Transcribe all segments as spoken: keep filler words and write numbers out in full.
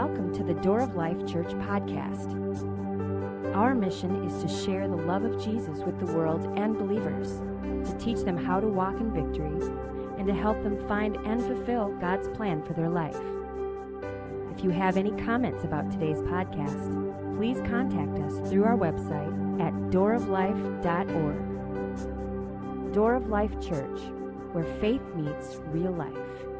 welcome to the Door of Life Church podcast. Our mission is to share the love of Jesus with the world and believers, to teach them how to walk in victory, and to help them find and fulfill God's plan for their life. If you have any comments about today's podcast, please contact us through our website at door of life dot org. Door of Life Church, where faith meets real life.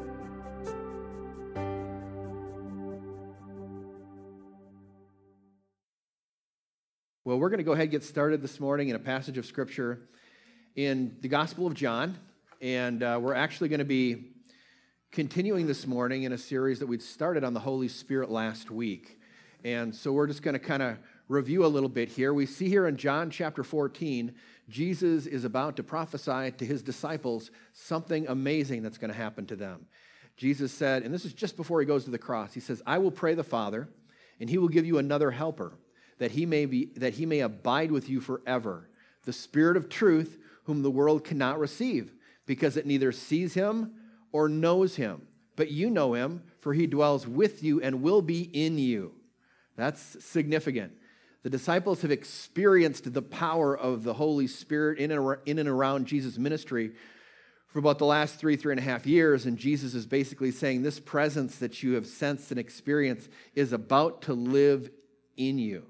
Well, we're going to go ahead and get started this morning in a passage of Scripture in the Gospel of John, and uh, we're actually going to be continuing this morning in a series that we'd started on the Holy Spirit last week. And so we're just going to kind of review a little bit here. We see here in John chapter fourteen, Jesus is about to prophesy to his disciples something amazing that's going to happen to them. Jesus said, and this is just before he goes to the cross, he says, "I will pray the Father, and he will give you another helper, that he may be that he may abide with you forever, the Spirit of truth, whom the world cannot receive, because it neither sees him or knows him. But you know him, for he dwells with you and will be in you." That's significant. The disciples have experienced the power of the Holy Spirit in and in and around Jesus' ministry for about the last three, three and a half years, and Jesus is basically saying this presence that you have sensed and experienced is about to live in you.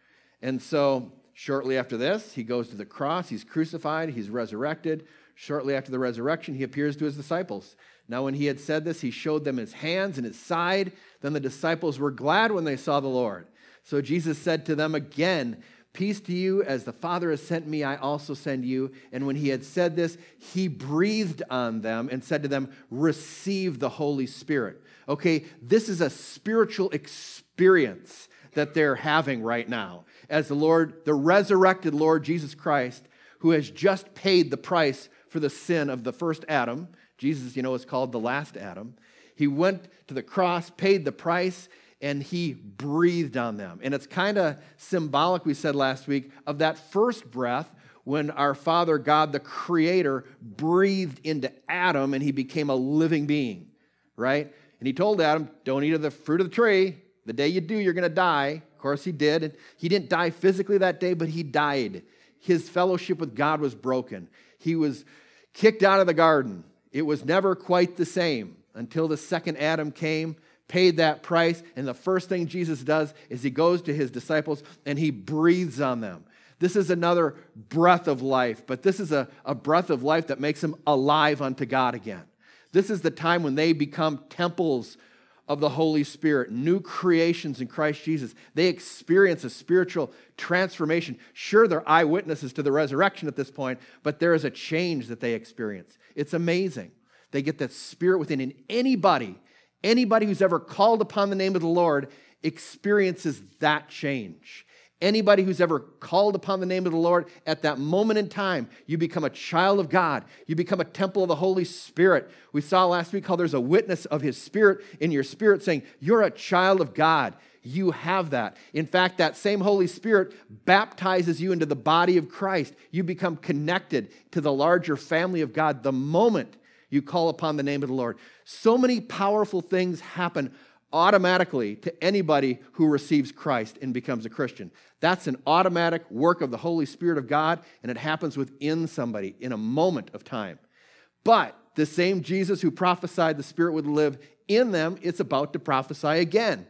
And so, shortly after this, he goes to the cross, he's crucified, he's resurrected. Shortly after the resurrection, he appears to his disciples. Now, when he had said this, he showed them his hands and his side. Then the disciples were glad when they saw the Lord. So Jesus said to them again, "Peace to you, as the Father has sent me, I also send you." And when he had said this, he breathed on them and said to them, "Receive the Holy Spirit." Okay, this is a spiritual experience that they're having right now, as the Lord, the resurrected Lord Jesus Christ, who has just paid the price for the sin of the first Adam. Jesus, you know, is called the last Adam. He went to the cross, paid the price, and he breathed on them. And it's kind of symbolic, we said last week, of that first breath when our Father God, the Creator, breathed into Adam and he became a living being, right? And he told Adam, "Don't eat of the fruit of the tree. The day you do, you're going to die." Of course, he did. And he didn't die physically that day, but he died. His fellowship with God was broken. He was kicked out of the garden. It was never quite the same until the second Adam came, paid that price, and the first thing Jesus does is he goes to his disciples and he breathes on them. This is another breath of life, but this is a, a breath of life that makes them alive unto God again. This is the time when they become temples of the Holy Spirit, new creations in Christ Jesus. They experience a spiritual transformation. Sure, they're eyewitnesses to the resurrection at this point, but there is a change that they experience. It's amazing. They get that Spirit within, and anybody, anybody who's ever called upon the name of the Lord experiences that change. Anybody who's ever called upon the name of the Lord, at that moment in time, you become a child of God. You become a temple of the Holy Spirit. We saw last week how there's a witness of His Spirit in your spirit saying, you're a child of God. You have that. In fact, that same Holy Spirit baptizes you into the body of Christ. You become connected to the larger family of God the moment you call upon the name of the Lord. So many powerful things happen automatically to anybody who receives Christ and becomes a Christian. That's an automatic work of the Holy Spirit of God, and it happens within somebody in a moment of time. But the same Jesus who prophesied the Spirit would live in them, it's about to prophesy again.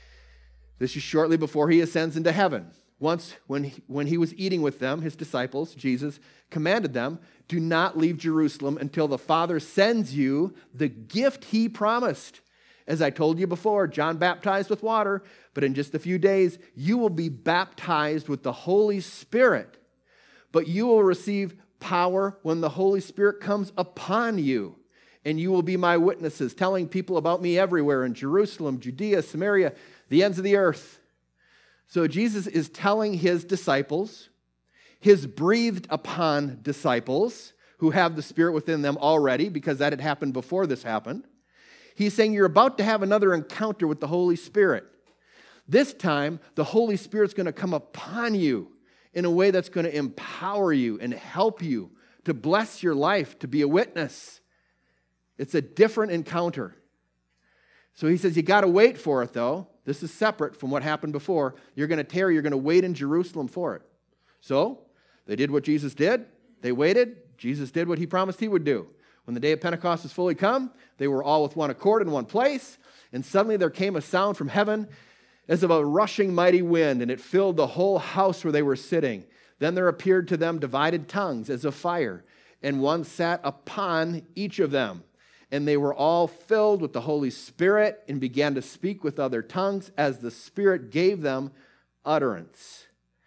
This is shortly before he ascends into heaven. Once, when he, when he was eating with them, his disciples, Jesus commanded them, "Do not leave Jerusalem until the Father sends you the gift he promised. As I told you before, John baptized with water, but in just a few days, you will be baptized with the Holy Spirit. But you will receive power when the Holy Spirit comes upon you, and you will be my witnesses, telling people about me everywhere in Jerusalem, Judea, Samaria, the ends of the earth." So Jesus is telling his disciples, his breathed upon disciples, who have the Spirit within them already, because that had happened before this happened. He's saying you're about to have another encounter with the Holy Spirit. This time, the Holy Spirit's going to come upon you in a way that's going to empower you and help you to bless your life, to be a witness. It's a different encounter. So he says, you got to wait for it, though. This is separate from what happened before. You're going to tarry. You're going to wait in Jerusalem for it. So they did what Jesus did. They waited. Jesus did what he promised he would do. When the day of Pentecost was fully come, they were all with one accord in one place, and suddenly there came a sound from heaven as of a rushing mighty wind, and it filled the whole house where they were sitting. Then there appeared to them divided tongues as of fire, and one sat upon each of them. And they were all filled with the Holy Spirit and began to speak with other tongues as the Spirit gave them utterance.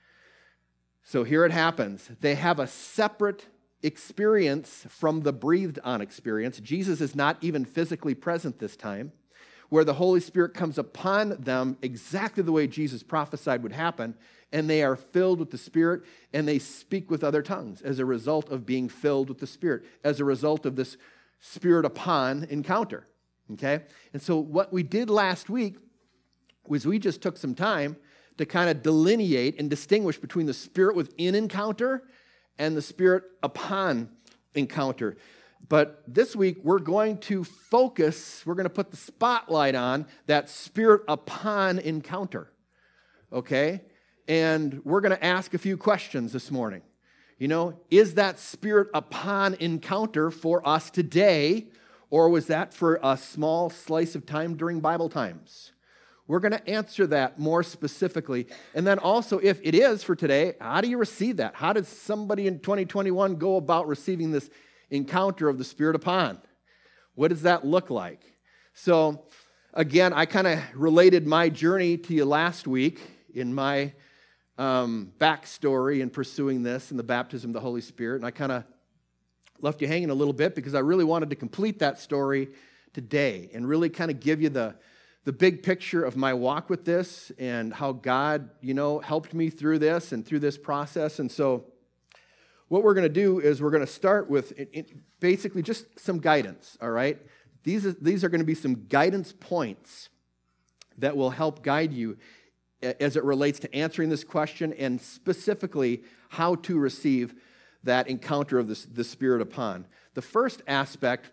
So here it happens. They have a separate experience from the breathed on experience. Jesus is not even physically present this time, where the Holy Spirit comes upon them exactly the way Jesus prophesied would happen, and they are filled with the Spirit, and they speak with other tongues as a result of being filled with the Spirit, as a result of this Spirit upon encounter, okay? And so what we did last week was we just took some time to kind of delineate and distinguish between the Spirit within encounter and the Spirit upon encounter. But this week, we're going to focus, we're going to put the spotlight on that Spirit upon encounter, okay? And we're going to ask a few questions this morning. You know, is that Spirit upon encounter for us today, or was that for a small slice of time during Bible times? We're going to answer that more specifically. And then also, if it is for today, how do you receive that? How does somebody in twenty twenty-one go about receiving this encounter of the Spirit upon? What does that look like? So, again, I kind of related my journey to you last week in my um, backstory in pursuing this and the baptism of the Holy Spirit. And I kind of left you hanging a little bit because I really wanted to complete that story today and really kind of give you the the big picture of my walk with this and how God, you know, helped me through this and through this process. And so what we're going to do is we're going to start with it, it, basically just some guidance, all right? These, is, these are going to be some guidance points that will help guide you as it relates to answering this question and specifically how to receive that encounter of the, the Spirit upon. The first aspect,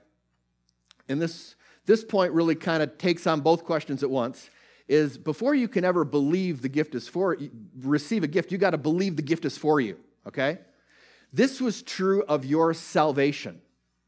and this This point really kind of takes on both questions at once, is before you can ever believe the gift is for, receive a gift, you got to believe the gift is for you, okay? This was true of your salvation.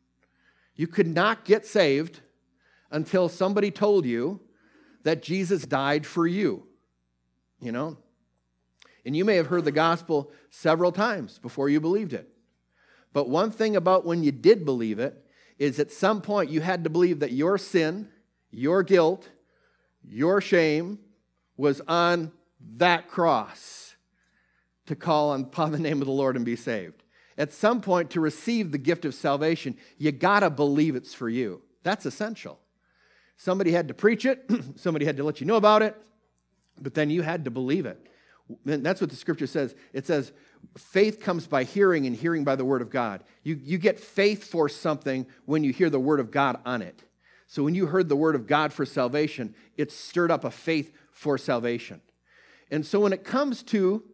You could not get saved until somebody told you that Jesus died for you, you know? And you may have heard the gospel several times before you believed it. But one thing about when you did believe it is at some point you had to believe that your sin, your guilt, your shame was on that cross to call upon the name of the Lord and be saved. At some point, to receive the gift of salvation, you got to believe it's for you. That's essential. Somebody had to preach it. Somebody had to let you know about it. But then you had to believe it. And that's what the Scripture says. It says, faith comes by hearing, and hearing by the Word of God. You, you get faith for something when you hear the Word of God on it. So when you heard the Word of God for salvation, it stirred up a faith for salvation. And so when it comes to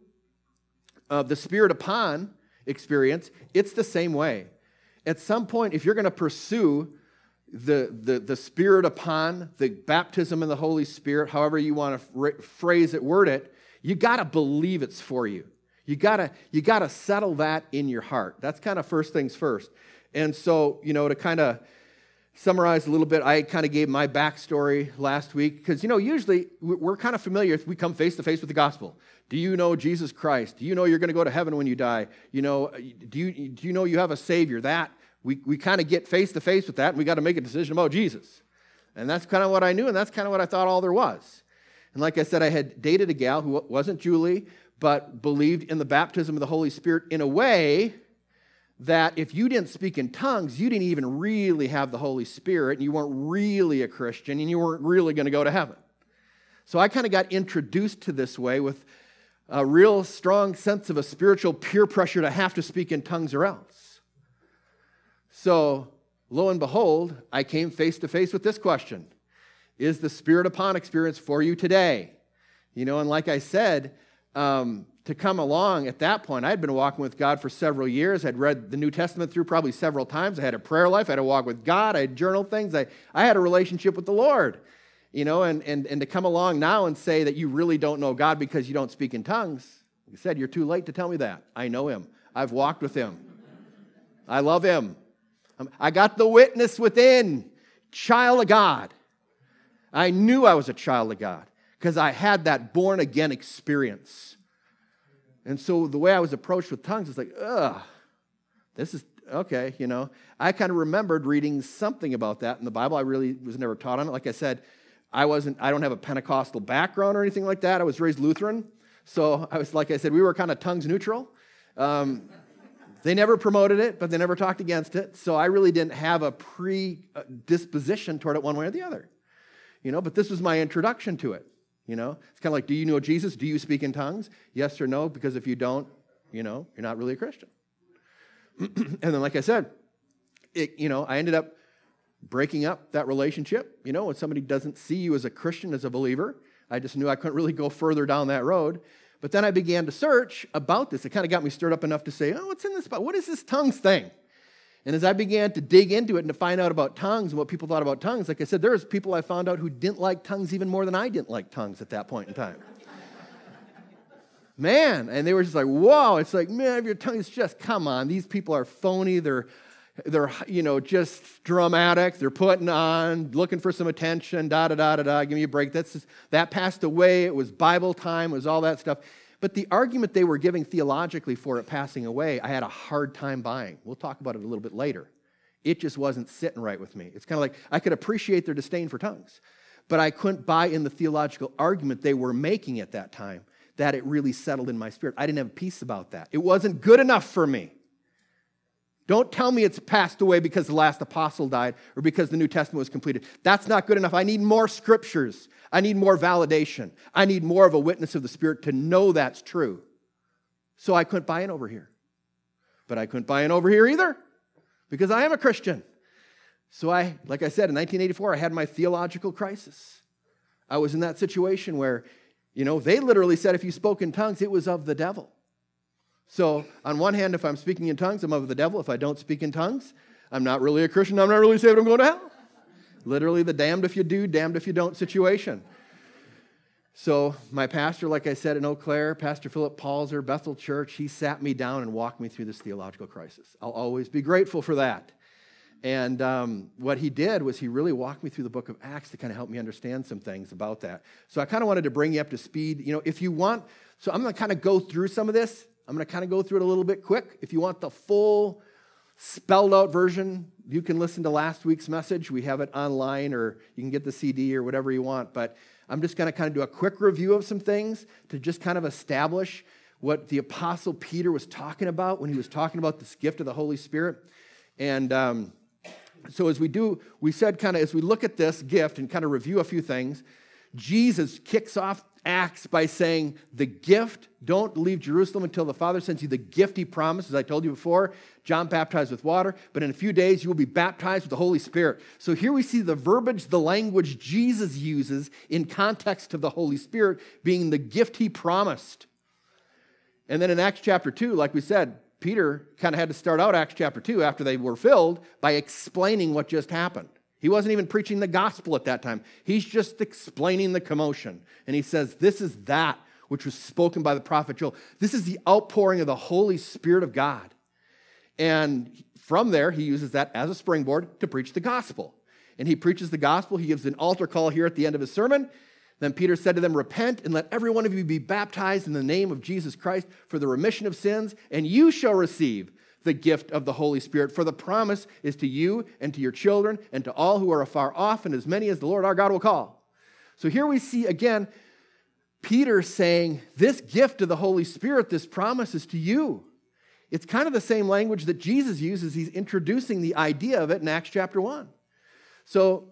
uh, the Spirit upon experience, it's the same way. At some point, if you're going to pursue the, the, the Spirit upon, the baptism in the Holy Spirit, however you want to phrase it, word it, you got to believe it's for you. You gotta, you gotta settle that in your heart. That's kind of first things first. And so, you know, to kind of summarize a little bit, I kind of gave my backstory last week because, you know, usually we're kind of familiar. We come face to face with the gospel. Do you know Jesus Christ? Do you know you're going to go to heaven when you die? You know, do you do you know you have a Savior? That we we kind of get face to face with that, and we got to make a decision about Jesus. And that's kind of what I knew, and that's kind of what I thought all there was. And like I said, I had dated a gal who wasn't Julie, but believed in the baptism of the Holy Spirit in a way that if you didn't speak in tongues, you didn't even really have the Holy Spirit, and you weren't really a Christian, and you weren't really going to go to heaven. So I kind of got introduced to this way with a real strong sense of a spiritual peer pressure to have to speak in tongues or else. So lo and behold, I came face to face with this question. Is the Spirit upon experience for you today? You know, and like I said, um, to come along at that point, I had been walking with God for several years. I'd read the New Testament through probably several times. I had a prayer life. I had a walk with God. I had journaled things. I, I had a relationship with the Lord. You know, and, and, and to come along now and say that you really don't know God because you don't speak in tongues, like I said, you're too late to tell me that. I know him. I've walked with him. I love him. I got the witness within, child of God. I knew I was a child of God because I had that born-again experience. And so the way I was approached with tongues is like, ugh, this is, okay, you know. I kind of remembered reading something about that in the Bible. I really was never taught on it. Like I said, I wasn't, I don't have a Pentecostal background or anything like that. I was raised Lutheran. So I was, like I said, we were kind of tongues neutral. Um, they never promoted it, but they never talked against it. So I really didn't have a predisposition toward it one way or the other. You know, but this was my introduction to it. You know, it's kind of like, do you know Jesus? Do you speak in tongues? Yes or no? Because if you don't, you know, you're not really a Christian. And then, like I said, it, you know, I ended up breaking up that relationship. You know, when somebody doesn't see you as a Christian, as a believer, I just knew I couldn't really go further down that road. But then I began to search about this. It kind of got me stirred up enough to say, oh, what's in this? What is this tongues thing? And as I began to dig into it and to find out about tongues and what people thought about tongues, like I said, there was people I found out who didn't like tongues even more than I didn't like tongues at that point in time. Man, and they were just like, whoa, it's like, man, your tongue is just, come on, these people are phony, they're, they're, you know, just dramatic, they're putting on, looking for some attention, da-da-da-da-da, give me a break. That's just, that passed away, it was Bible time, it was all that stuff. But the argument they were giving theologically for it passing away, I had a hard time buying. We'll talk about it a little bit later. It just wasn't sitting right with me. It's kind of like, I could appreciate their disdain for tongues, but I couldn't buy in the theological argument they were making at that time, that it really settled in my spirit. I didn't have peace about that. It wasn't good enough for me. Don't tell me it's passed away because the last apostle died or because the New Testament was completed. That's not good enough. I need more scriptures. I need more validation. I need more of a witness of the Spirit to know that's true. So I couldn't buy in over here. But I couldn't buy in over here either because I am a Christian. So I, like I said, in nineteen eighty-four, I had my theological crisis. I was in that situation where, you know, they literally said if you spoke in tongues, it was of the devil. So on one hand, if I'm speaking in tongues, I'm of the devil. If I don't speak in tongues, I'm not really a Christian. I'm not really saved. I'm going to hell. Literally the damned if you do, damned if you don't situation. So my pastor, like I said, in Eau Claire, Pastor Philip Palzer, Bethel Church, he sat me down and walked me through this theological crisis. I'll always be grateful for that. And um, what he did was he really walked me through the book of Acts to kind of help me understand some things about that. So I kind of wanted to bring you up to speed. You know, if you want, so I'm going to kind of go through some of this. I'm going to kind of go through it a little bit quick. If you want the full spelled out version, you can listen to last week's message. We have it online, or you can get the C D or whatever you want. But I'm just going to kind of do a quick review of some things to just kind of establish what the Apostle Peter was talking about when he was talking about this gift of the Holy Spirit. And um, so as we do, we said kind of as we look at this gift and kind of review a few things, Jesus kicks off Acts by saying the gift, don't leave Jerusalem until the Father sends you the gift he promised. As I told you before, John baptized with water, but in a few days you will be baptized with the Holy Spirit. So here we see the verbiage, the language Jesus uses in context of the Holy Spirit being the gift he promised. And then in Acts chapter two, like we said, Peter kind of had to start out Acts chapter two after they were filled by explaining what just happened. He wasn't even preaching the gospel at that time. He's just explaining the commotion. And he says, this is that which was spoken by the prophet Joel. This is the outpouring of the Holy Spirit of God. And from there, he uses that as a springboard to preach the gospel. And he preaches the gospel. He gives an altar call here at the end of his sermon. Then Peter said to them, repent and let every one of you be baptized in the name of Jesus Christ for the remission of sins, and you shall receive the gift of the Holy Spirit. For the promise is to you and to your children and to all who are afar off, and as many as the Lord our God will call. So here we see again Peter saying, this gift of the Holy Spirit, this promise is to you. It's kind of the same language that Jesus uses. He's introducing the idea of it in Acts chapter one. So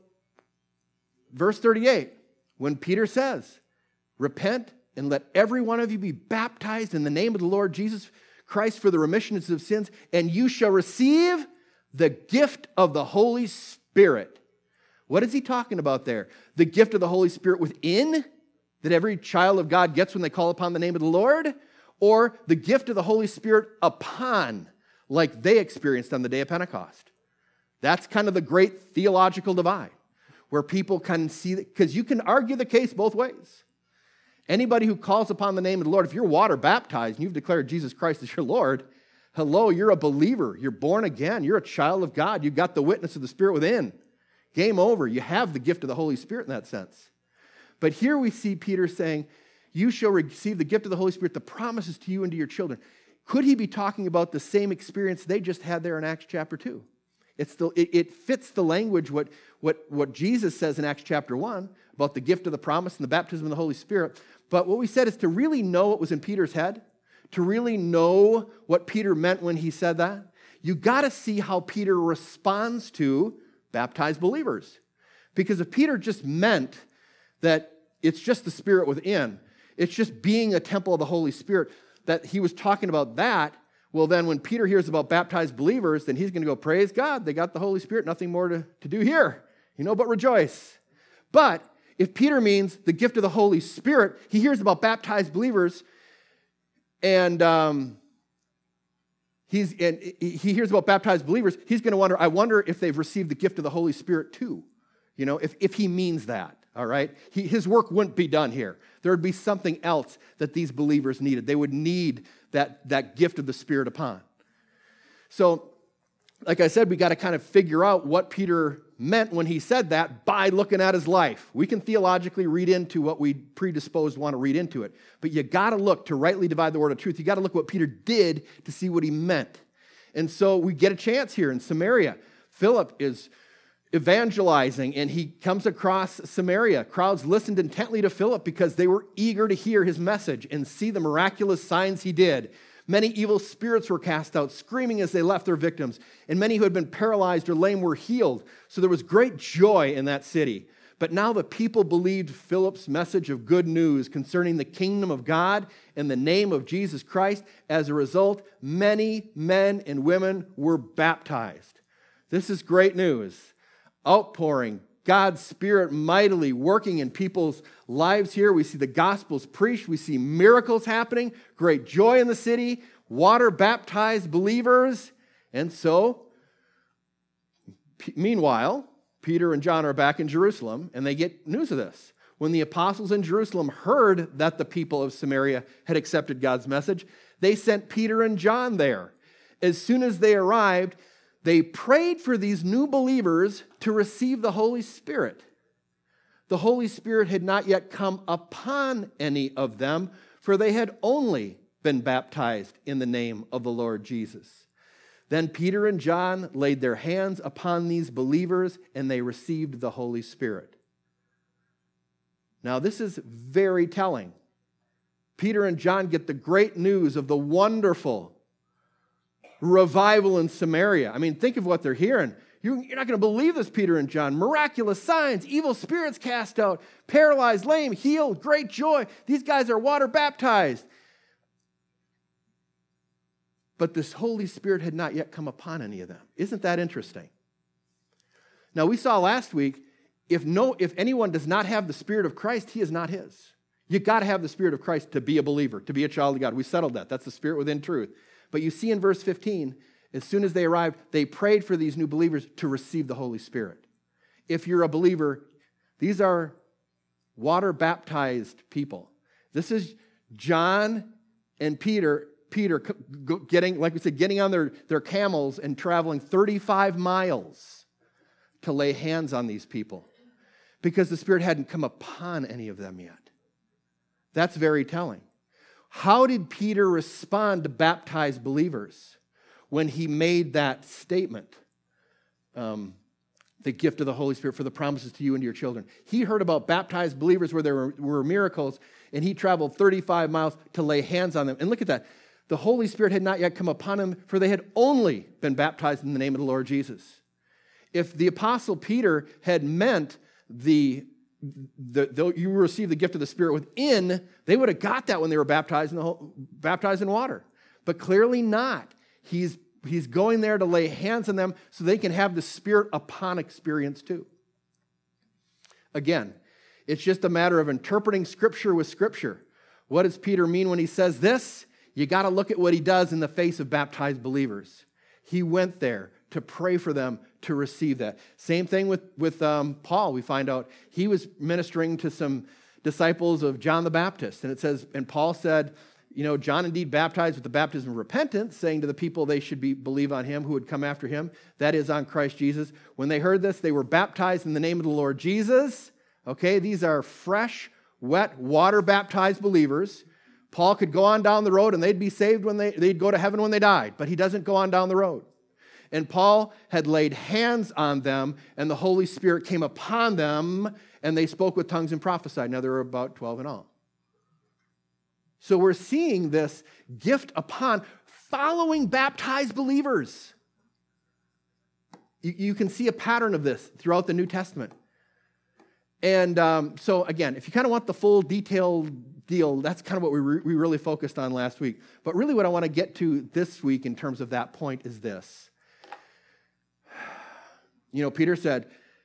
verse thirty-eight, when Peter says, repent and let every one of you be baptized in the name of the Lord Jesus Christ for the remission of sins, and you shall receive the gift of the Holy Spirit. What is he talking about there? The gift of the Holy Spirit within, that every child of God gets when they call upon the name of the Lord, or the gift of the Holy Spirit upon, like they experienced on the day of Pentecost? That's kind of the great theological divide. where people can see, because you can argue the case both ways. Anybody who calls upon the name of the Lord, if you're water baptized and you've declared Jesus Christ as your Lord, hello, you're a believer. You're born again. You're a child of God. You've got the witness of the Spirit within. Game over. You have the gift of the Holy Spirit in that sense. But here we see Peter saying, you shall receive the gift of the Holy Spirit, the promises to you and to your children. Could he be talking about the same experience they just had there in Acts chapter two? It's the, it, it fits the language, what, what, what Jesus says in Acts chapter one, about the gift of the promise and the baptism of the Holy Spirit. But what we said is to really know what was in Peter's head, to really know what Peter meant when he said that, you got to see how Peter responds to baptized believers. Because if Peter just meant that it's just the Spirit within, it's just being a temple of the Holy Spirit, that he was talking about that, well then when Peter hears about baptized believers, then he's going to go, praise God, they got the Holy Spirit, nothing more to, to do here, you know, but rejoice. But if Peter means the gift of the Holy Spirit, he hears about baptized believers, and um, he's and he hears about baptized believers, he's going to wonder, I wonder if they've received the gift of the Holy Spirit too. You know, if, if he means that, all right? He, his work wouldn't be done here. There would be something else that these believers needed. They would need that, that gift of the Spirit upon. So, like I said, we got to kind of figure out what Peter meant when he said that by looking at his life. We can theologically read into what we predisposed want to read into it, but you got to look to rightly divide the word of truth. You got to look what Peter did to see what he meant. And so we get a chance here in Samaria. Philip is evangelizing, and he comes across Samaria. Crowds listened intently to Philip because they were eager to hear his message and see the miraculous signs he did. Many evil spirits were cast out, screaming as they left their victims, and many who had been paralyzed or lame were healed. So there was great joy in that city. But now the people believed Philip's message of good news concerning the kingdom of God and the name of Jesus Christ. As a result, many men and women were baptized. This is great news. Outpouring, God's Spirit mightily working in people's lives here. We see the gospels preached. We see miracles happening. Great joy in the city. Water baptized believers. And so, p- meanwhile, Peter and John are back in Jerusalem, and they get news of this. When the apostles in Jerusalem heard that the people of Samaria had accepted God's message, they sent Peter and John there. As soon as they arrived, they prayed for these new believers to receive the Holy Spirit. The Holy Spirit had not yet come upon any of them, for they had only been baptized in the name of the Lord Jesus. Then Peter and John laid their hands upon these believers, and they received the Holy Spirit. Now, this is very telling. Peter and John get the great news of the wonderful revival in Samaria. I mean, think of what they're hearing. You're not going to believe this, Peter and John. Miraculous signs, evil spirits cast out, paralyzed, lame, healed, great joy. These guys are water baptized. But this Holy Spirit had not yet come upon any of them. Isn't that interesting? Now, we saw last week, if no, if anyone does not have the Spirit of Christ, he is not his. You got to have the Spirit of Christ to be a believer, to be a child of God. We settled that. That's the Spirit within truth. But you see in verse fifteen, as soon as they arrived, they prayed for these new believers to receive the Holy Spirit. If you're a believer, these are water-baptized people. This is John and Peter, Peter getting, like we said, getting on their, their camels and traveling thirty-five miles to lay hands on these people because the Spirit hadn't come upon any of them yet. That's very telling. How did Peter respond to baptized believers when he made that statement? Um, the gift of the Holy Spirit for the promises to you and to your children. He heard about baptized believers where there were, were miracles, and he traveled thirty-five miles to lay hands on them. And look at that. The Holy Spirit had not yet come upon him, for they had only been baptized in the name of the Lord Jesus. If the Apostle Peter had meant the The, the, you receive the gift of the Spirit within, they would have got that when they were baptized in, the whole, baptized in water. But clearly not. He's, he's going there to lay hands on them so they can have the Spirit upon experience too. Again, it's just a matter of interpreting Scripture with Scripture. What does Peter mean when he says this? You got to look at what he does in the face of baptized believers. He went there to pray for them to receive that. Same thing with, with um, Paul. We find out he was ministering to some disciples of John the Baptist. And it says, and Paul said, you know, John indeed baptized with the baptism of repentance, saying to the people they should be believe on him who would come after him, that is on Christ Jesus. When they heard this, they were baptized in the name of the Lord Jesus. Okay, these are fresh, wet, water-baptized believers. Paul could go on down the road and they'd be saved when they, they'd go to heaven when they died, but he doesn't go on down the road. And Paul had laid hands on them, and the Holy Spirit came upon them, and they spoke with tongues and prophesied. Now, there were about twelve in all. So we're seeing this gift upon following baptized believers. You, you can see a pattern of this throughout the New Testament. And um, so, again, if you kind of want the full detailed deal, that's kind of what we, re- we really focused on last week. But really what I want to get to this week in terms of that point is this. You know, Peter said,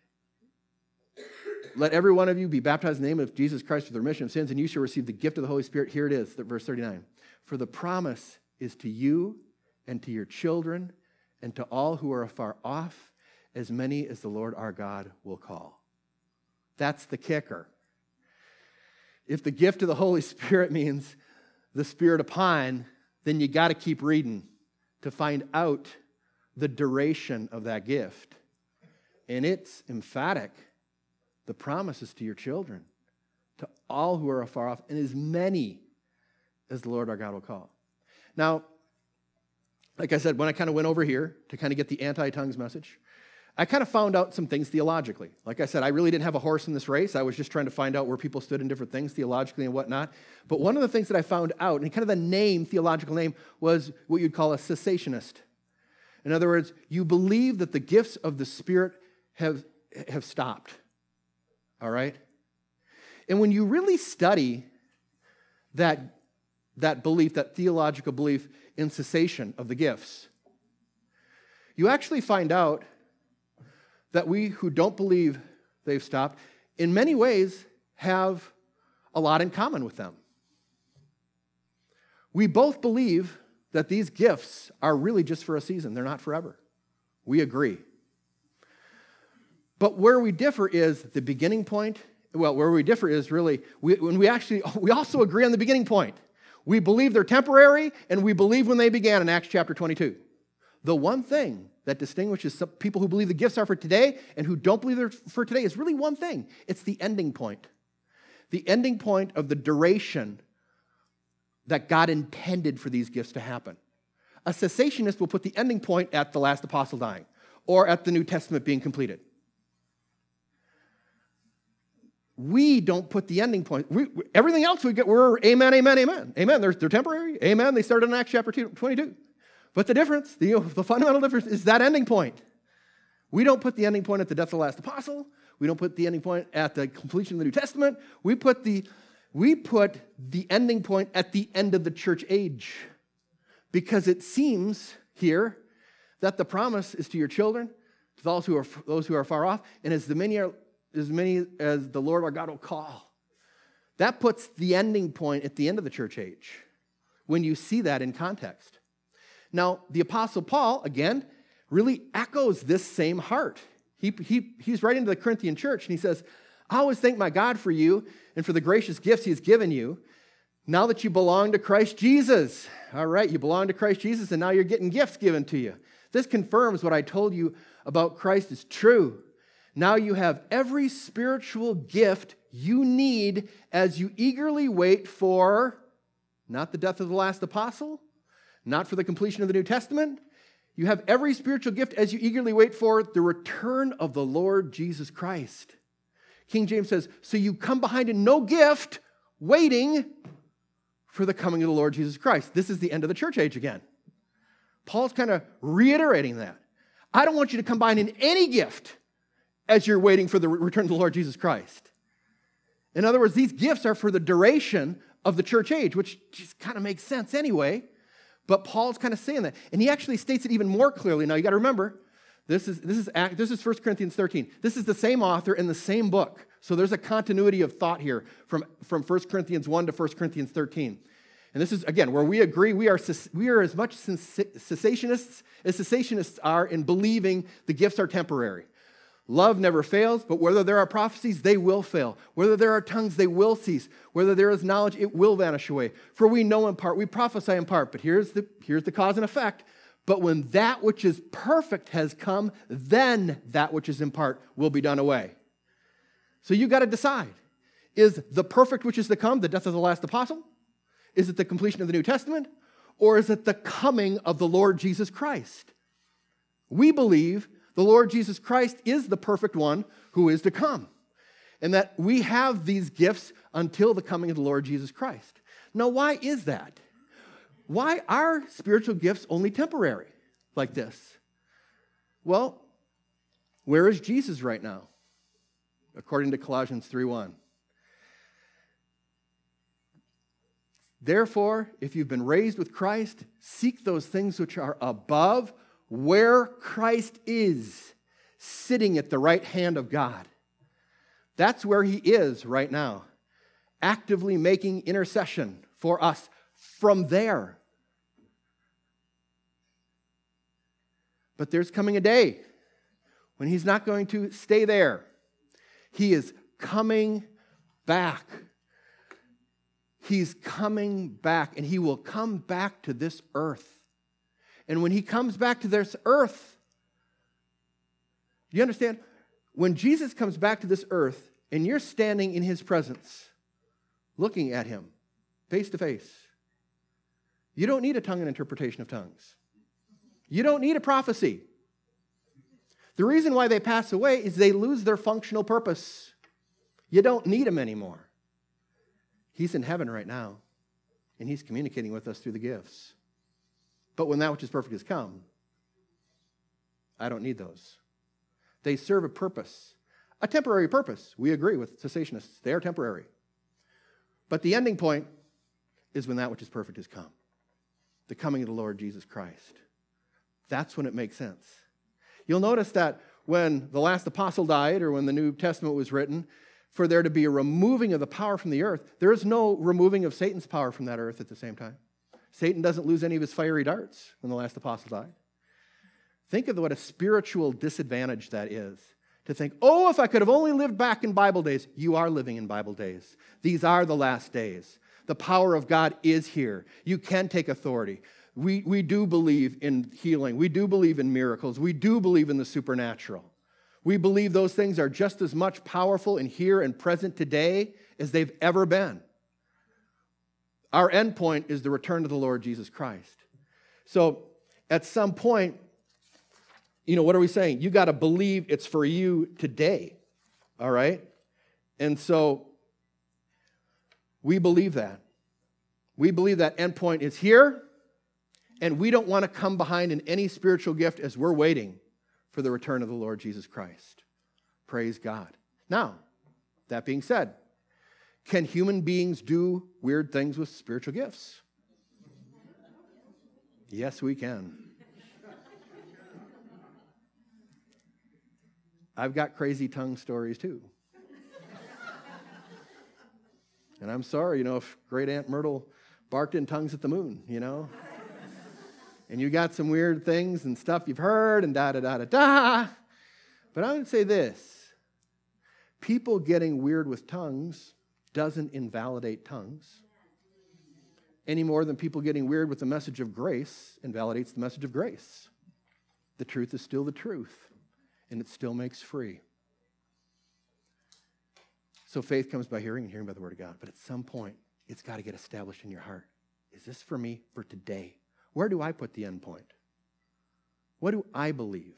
let every one of you be baptized in the name of Jesus Christ for the remission of sins, and you shall receive the gift of the Holy Spirit. Here it is, verse thirty-nine. For the promise is to you and to your children and to all who are afar off, as many as the Lord our God will call. That's the kicker. If the gift of the Holy Spirit means the Spirit upon, then you got to keep reading to find out the duration of that gift. And it's emphatic. The promise is to your children, to all who are afar off, and as many as the Lord our God will call. Now, like I said, when I kind of went over here to kind of get the anti-tongues message, I kind of found out some things theologically. Like I said, I really didn't have a horse in this race. I was just trying to find out where people stood in different things theologically and whatnot. But one of the things that I found out, and kind of the name, theological name, was what you'd call a cessationist. In other words, you believe that the gifts of the Spirit have, have stopped. All right? And when you really study that, that belief, that theological belief in cessation of the gifts, you actually find out that we who don't believe they've stopped, in many ways, have a lot in common with them. We both believe that these gifts are really just for a season. They're not forever. We agree. But where we differ is the beginning point. Well, where we differ is really, we, when we actually, we also agree on the beginning point. We believe they're temporary, and we believe when they began in Acts chapter twenty-two. The one thing that distinguishes some people who believe the gifts are for today and who don't believe they're for today is really one thing. It's the ending point. The ending point of the duration that God intended for these gifts to happen. A cessationist will put the ending point at the last apostle dying or at the New Testament being completed. We don't put the ending point. We, everything else we get, we're amen, amen, amen. Amen, they're, they're temporary. Amen, they started in Acts chapter twenty-two. But the difference, the, the fundamental difference is that ending point. We don't put the ending point at the death of the last apostle. We don't put the ending point at the completion of the New Testament. We put the, we put the ending point at the end of the church age. Because it seems here that the promise is to your children, to those who are, those who are far off, and as the many are, as many as the Lord our God will call. That puts the ending point at the end of the church age when you see that in context. Now, the Apostle Paul, again, really echoes this same heart. He, he, he's writing to the Corinthian church, and he says, I always thank my God for you and for the gracious gifts he has given you now that you belong to Christ Jesus. All right, you belong to Christ Jesus, and now you're getting gifts given to you. This confirms what I told you about Christ is true. Now you have every spiritual gift you need as you eagerly wait for, not the death of the last apostle, not for the completion of the New Testament. You have every spiritual gift as you eagerly wait for the return of the Lord Jesus Christ. King James says, so you come behind in no gift, waiting for the coming of the Lord Jesus Christ. This is the end of the church age again. Paul's kind of reiterating that. I don't want you to come behind in any gift as you're waiting for the return of the Lord Jesus Christ. In other words, these gifts are for the duration of the church age, which just kind of makes sense anyway. But Paul's kind of saying that. And he actually states it even more clearly. Now, you got to remember, this is this is this is First Corinthians thirteen. This is the same author in the same book. So there's a continuity of thought here from, from First Corinthians one to First Corinthians thirteen. And this is, again, where we agree we are, we are as much cessationists as cessationists are in believing the gifts are temporary. Love never fails, but whether there are prophecies, they will fail. Whether there are tongues, they will cease. Whether there is knowledge, it will vanish away. For we know in part, we prophesy in part, but here's the, here's the cause and effect. But when that which is perfect has come, then that which is in part will be done away. So you got to decide. Is the perfect which is to come the death of the last apostle? Is it the completion of the New Testament? Or is it the coming of the Lord Jesus Christ? We believe the Lord Jesus Christ is the perfect one who is to come, and that we have these gifts until the coming of the Lord Jesus Christ. Now, why is that? Why are spiritual gifts only temporary like this? Well, where is Jesus right now? According to Colossians three one. Therefore, if you've been raised with Christ, seek those things which are above, where Christ is, sitting at the right hand of God. That's where he is right now, actively making intercession for us from there. But there's coming a day when he's not going to stay there. He is coming back. He's coming back, and he will come back to this earth. And when he comes back to this earth, you understand? When Jesus comes back to this earth, and you're standing in his presence, looking at him face to face, you don't need a tongue and interpretation of tongues. You don't need a prophecy. The reason why they pass away is they lose their functional purpose. You don't need them anymore. He's in heaven right now, and he's communicating with us through the gifts. But when that which is perfect has come, I don't need those. They serve a purpose, a temporary purpose. We agree with cessationists. They are temporary. But the ending point is when that which is perfect has come, the coming of the Lord Jesus Christ. That's when it makes sense. You'll notice that when the last apostle died or when the New Testament was written, for there to be a removing of the power from the earth, there is no removing of Satan's power from that earth at the same time. Satan doesn't lose any of his fiery darts when the last apostle died. Think of what a spiritual disadvantage that is. To think, oh, if I could have only lived back in Bible days. You are living in Bible days. These are the last days. The power of God is here. You can take authority. We, we do believe in healing. We do believe in miracles. We do believe in the supernatural. We believe those things are just as much powerful and here and present today as they've ever been. Our end point is the return of the Lord Jesus Christ. So at some point, you know, what are we saying? You got to believe it's for you today, all right? And so we believe that. We believe that end point is here, and we don't want to come behind in any spiritual gift as we're waiting for the return of the Lord Jesus Christ. Praise God. Now, that being said, can human beings do weird things with spiritual gifts? Yes, we can. I've got crazy tongue stories too. And I'm sorry, you know, if Great Aunt Myrtle barked in tongues at the moon, you know. And you got some weird things and stuff you've heard and da-da-da-da-da. But I would say this. People getting weird with tongues doesn't invalidate tongues any more than people getting weird with the message of grace invalidates the message of grace. The truth is still the truth, and it still makes free. So faith comes by hearing and hearing by the word of God. But at some point, it's got to get established in your heart. Is this for me for today? Where do I put the end point? What do I believe?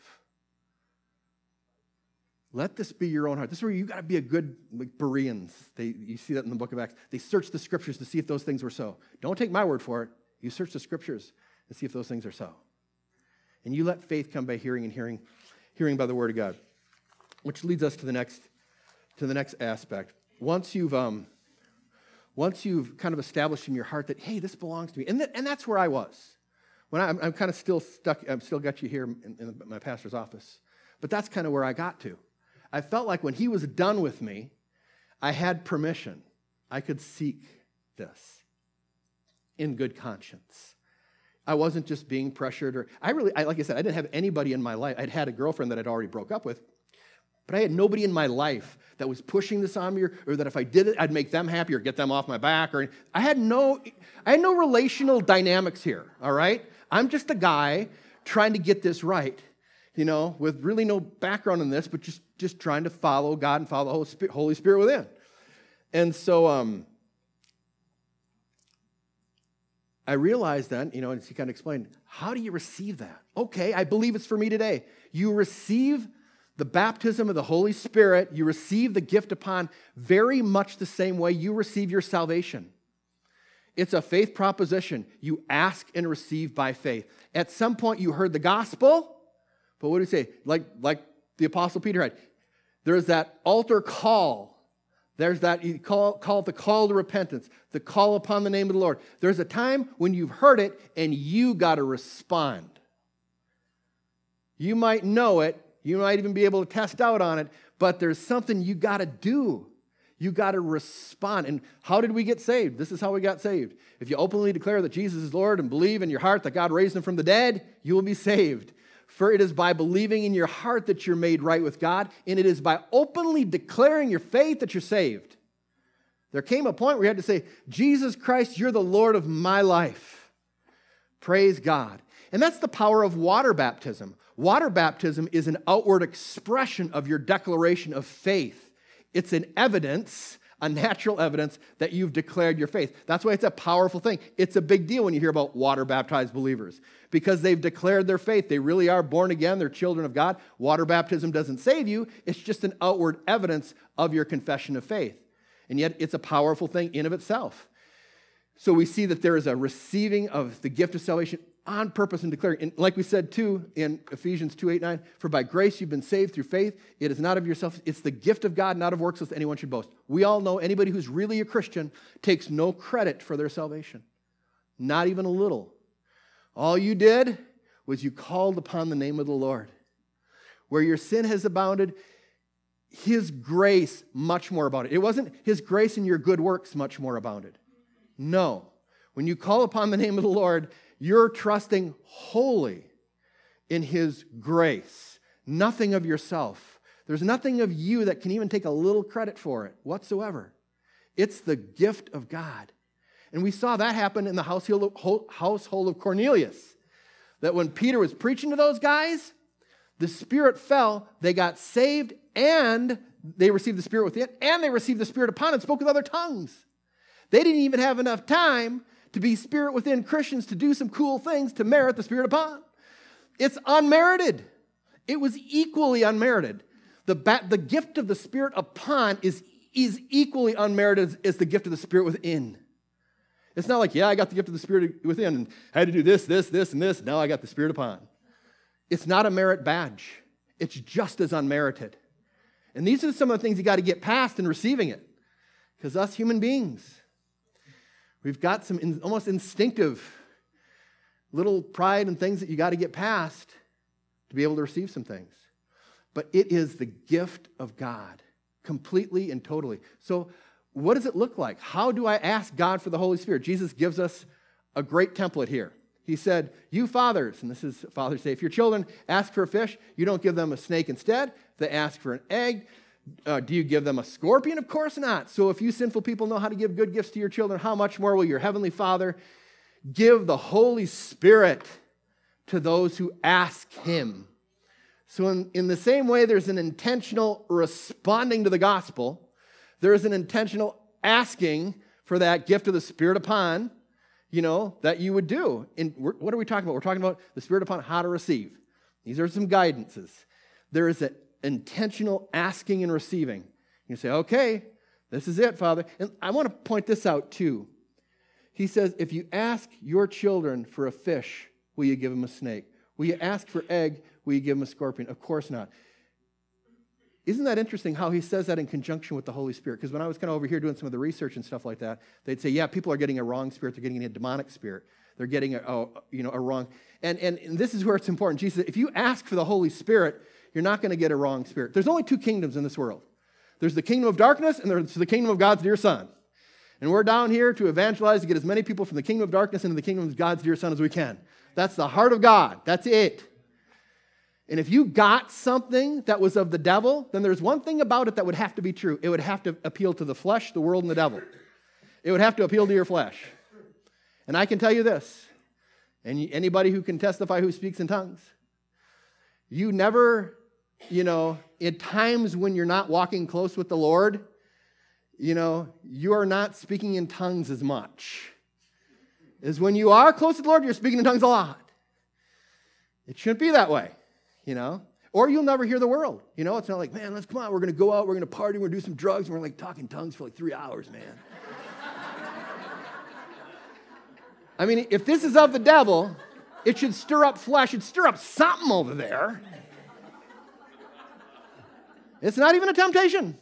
Let this be your own heart. This is where you got to be a good, like Bereans. They, you see that in the book of Acts. They search the scriptures to see if those things were so. Don't take my word for it. You search the scriptures and see if those things are so. And you let faith come by hearing and hearing, hearing by the word of God. Which leads us to the next, to the next aspect. Once you've um, once you've kind of established in your heart that, hey, this belongs to me, and that, and that's where I was. When I, I'm, I'm kind of still stuck, I've still got you here in, in my pastor's office. But that's kind of where I got to. I felt like when he was done with me, I had permission. I could seek this. in good conscience. I wasn't just being pressured, or I really, I, like I said, I didn't have anybody in my life. I'd had a girlfriend that I'd already broke up with, but I had nobody in my life that was pushing this on me, or, or that if I did it, I'd make them happy or get them off my back. Or I had no, I had no relational dynamics here. All right, I'm just a guy trying to get this right, you know, with really no background in this, but just just trying to follow God and follow the Holy Spirit, Holy Spirit within. And so, um, I realized then, you know, and he kind of explained, how do you receive that? Okay, I believe it's for me today. You receive the baptism of the Holy Spirit. You receive the gift upon very much the same way you receive your salvation. It's a faith proposition. You ask and receive by faith. At some point, you heard the gospel, but what do you say? Like, like the Apostle Peter had. There's that altar call. There's that, you call, call it the call to repentance, the call upon the name of the Lord. There's a time when you've heard it and you got to respond. You might know it, you might even be able to test out on it, but there's something you got to do. You got to respond. And how did we get saved? This is how we got saved. If you openly declare that Jesus is Lord and believe in your heart that God raised him from the dead, you will be saved. For it is by believing in your heart that you're made right with God, and it is by openly declaring your faith that you're saved. There came a point where you had to say, Jesus Christ, you're the Lord of my life. Praise God. And that's the power of water baptism. Water baptism is an outward expression of your declaration of faith. It's an evidence, a natural evidence that you've declared your faith. That's why it's a powerful thing. It's a big deal when you hear about water-baptized believers, because they've declared their faith. They really are born again. They're children of God. Water baptism doesn't save you. It's just an outward evidence of your confession of faith. And yet it's a powerful thing in of itself. So we see that there is a receiving of the gift of salvation on purpose and declaring. And like we said too in Ephesians two, eight, nine, for by grace you've been saved through faith. It is not of yourself. It's the gift of God, not of works, lest anyone should boast. We all know anybody who's really a Christian takes no credit for their salvation. Not even a little. All you did was you called upon the name of the Lord. Where your sin has abounded, his grace much more abounded. It wasn't his grace and your good works much more abounded. No. When you call upon the name of the Lord, you're trusting wholly in his grace. Nothing of yourself. There's nothing of you that can even take a little credit for it whatsoever. It's the gift of God. And we saw that happen in the household of Cornelius. That when Peter was preaching to those guys, the Spirit fell, they got saved, and they received the Spirit within, and they received the Spirit upon and spoke with other tongues. They didn't even have enough time to be Spirit within Christians to do some cool things to merit the Spirit upon. It's unmerited. It was equally unmerited. The, ba- the gift of the Spirit upon is, is equally unmerited as, as the gift of the Spirit within. It's not like, yeah, I got the gift of the Spirit within, and I had to do this, this, this, and this. Now I got the Spirit upon. It's not a merit badge. It's just as unmerited. And these are some of the things you got to get past in receiving it. Because us human beings, we've got some in, almost instinctive little pride and things that you got to get past to be able to receive some things. But it is the gift of God, completely and totally. So what does it look like? How do I ask God for the Holy Spirit? Jesus gives us a great template here. He said, you fathers, and this is Father's Day, if your children ask for a fish, you don't give them a snake instead. If they ask for an egg, uh, do you give them a scorpion? Of course not. So if you sinful people know how to give good gifts to your children, how much more will your heavenly Father give the Holy Spirit to those who ask him? So in, in the same way, there's an intentional responding to the gospel. There is an intentional asking for that gift of the Spirit upon, you know, that you would do. And we're, what are we talking about? We're talking about the Spirit upon how to receive. These are some guidances. There is an intentional asking and receiving. You say, okay, this is it, Father. And I want to point this out too. He says, if you ask your children for a fish, will you give them a snake? Will you ask for egg? Will you give them a scorpion? Of course not. Isn't that interesting how he says that in conjunction with the Holy Spirit? Because when I was kind of over here doing some of the research and stuff like that, they'd say, yeah, people are getting a wrong spirit. They're getting a demonic spirit. They're getting a, a you know, a wrong. And, and, and this is where it's important. Jesus said, if you ask for the Holy Spirit, you're not going to get a wrong spirit. There's only two kingdoms in this world. There's the kingdom of darkness and there's the kingdom of God's dear Son. And we're down here to evangelize, to get as many people from the kingdom of darkness into the kingdom of God's dear Son as we can. That's the heart of God. That's it. And if you got something that was of the devil, then there's one thing about it that would have to be true. It would have to appeal to the flesh, the world, and the devil. It would have to appeal to your flesh. And I can tell you this, and anybody who can testify who speaks in tongues, you never, you know, at times when you're not walking close with the Lord, you know, you are not speaking in tongues as much. Is when you are close to the Lord, you're speaking in tongues a lot. It shouldn't be that way, you know. Or you'll never hear the world. You know, it's not like, man, let's come on, we're going to go out, we're going to party, we're going to do some drugs, and we're like talking tongues for like three hours, man. I mean, if this is of the devil, it should stir up flesh, it should stir up something over there. It's not even a temptation.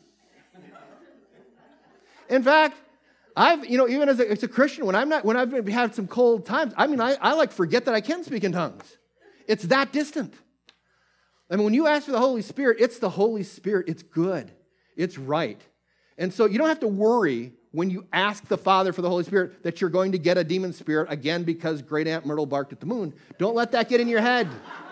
In fact, I've, you know, even as a, as a Christian, when I'm not, when I've had some cold times, I mean, I, I like forget that I can speak in tongues. It's that distant. I mean, when you ask for the Holy Spirit, it's the Holy Spirit. It's good. It's right. And so you don't have to worry when you ask the Father for the Holy Spirit that you're going to get a demon spirit again because Great Aunt Myrtle barked at the moon. Don't let that get in your head.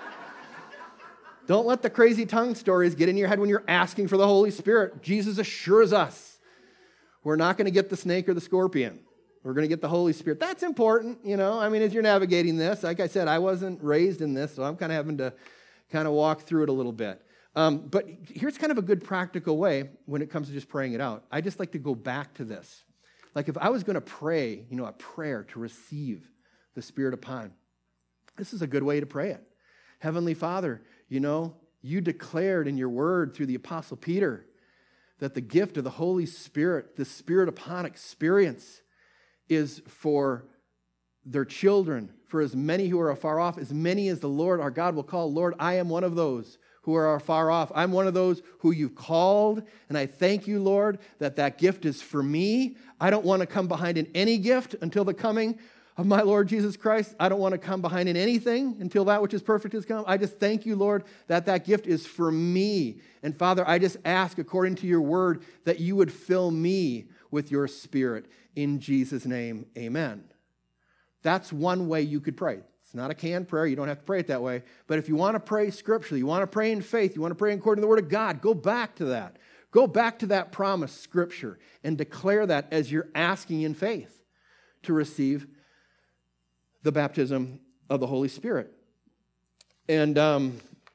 Don't let the crazy tongue stories get in your head when you're asking for the Holy Spirit. Jesus assures us we're not going to get the snake or the scorpion. We're going to get the Holy Spirit. That's important, you know. I mean, as you're navigating this, like I said, I wasn't raised in this, so I'm kind of having to kind of walk through it a little bit. Um, but here's kind of a good practical way when it comes to just praying it out. I just like to go back to this. Like if I was going to pray, you know, a prayer to receive the Spirit upon, this is a good way to pray it. Heavenly Father, you know, you declared in your word through the Apostle Peter that the gift of the Holy Spirit, the Spirit upon experience, is for their children, for as many who are afar off, as many as the Lord our God will call. Lord, I am one of those who are far off. I'm one of those who you've called, and I thank you, Lord, that that gift is for me. I don't want to come behind in any gift until the coming of my Lord Jesus Christ. I don't want to come behind in anything until that which is perfect has come. I just thank you, Lord, that that gift is for me. And Father, I just ask, according to your word, that you would fill me with your Spirit. In Jesus' name, amen. That's one way you could pray. It's not a canned prayer. You don't have to pray it that way. But if you want to pray scripturally, you want to pray in faith, you want to pray according to the word of God, go back to that. Go back to that promise, scripture, and declare that as you're asking in faith to receive the baptism of the Holy Spirit. And um,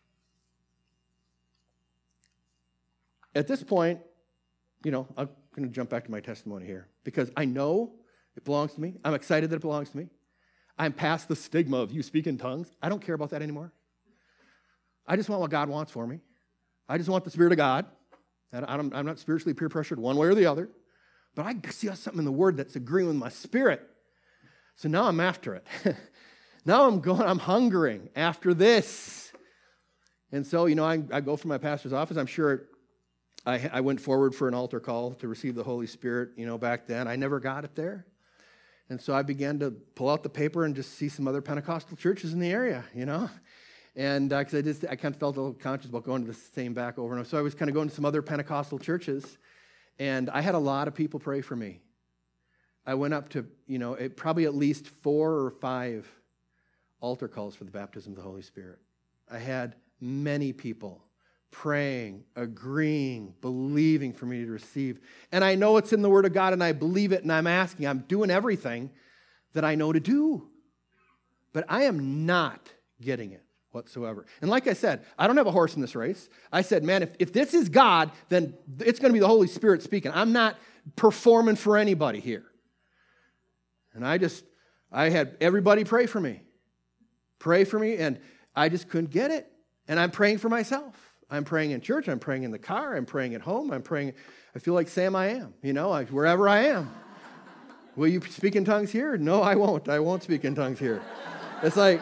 at this point, you know, I'm going to jump back to my testimony here because I know it belongs to me. I'm excited that it belongs to me. I'm past the stigma of you speak in tongues. I don't care about that anymore. I just want what God wants for me. I just want the Spirit of God. I'm not spiritually peer pressured one way or the other. But I see something in the Word that's agreeing with my spirit. So now I'm after it. Now I'm going, I'm hungering after this. And so, you know, I, I go from my pastor's office. I'm sure I, I went forward for an altar call to receive the Holy Spirit, you know, back then. I never got it there. And so I began to pull out the paper and just see some other Pentecostal churches in the area, you know. And because uh, I just, I kind of felt a little conscious about going to the same back over and over. So I was kind of going to some other Pentecostal churches. And I had a lot of people pray for me. I went up to, you know, it, probably at least four or five altar calls for the baptism of the Holy Spirit. I had many people praying, agreeing, believing for me to receive. And I know it's in the Word of God, and I believe it, and I'm asking. I'm doing everything that I know to do. But I am not getting it whatsoever. And like I said, I don't have a horse in this race. I said, man, if, if this is God, then it's going to be the Holy Spirit speaking. I'm not performing for anybody here. And I just, I had everybody pray for me. Pray for me, and I just couldn't get it. And I'm praying for myself. I'm praying in church. I'm praying in the car. I'm praying at home. I'm praying, I feel like Sam I am, you know, like wherever I am. Will you speak in tongues here? No, I won't. I won't speak in tongues here. It's like,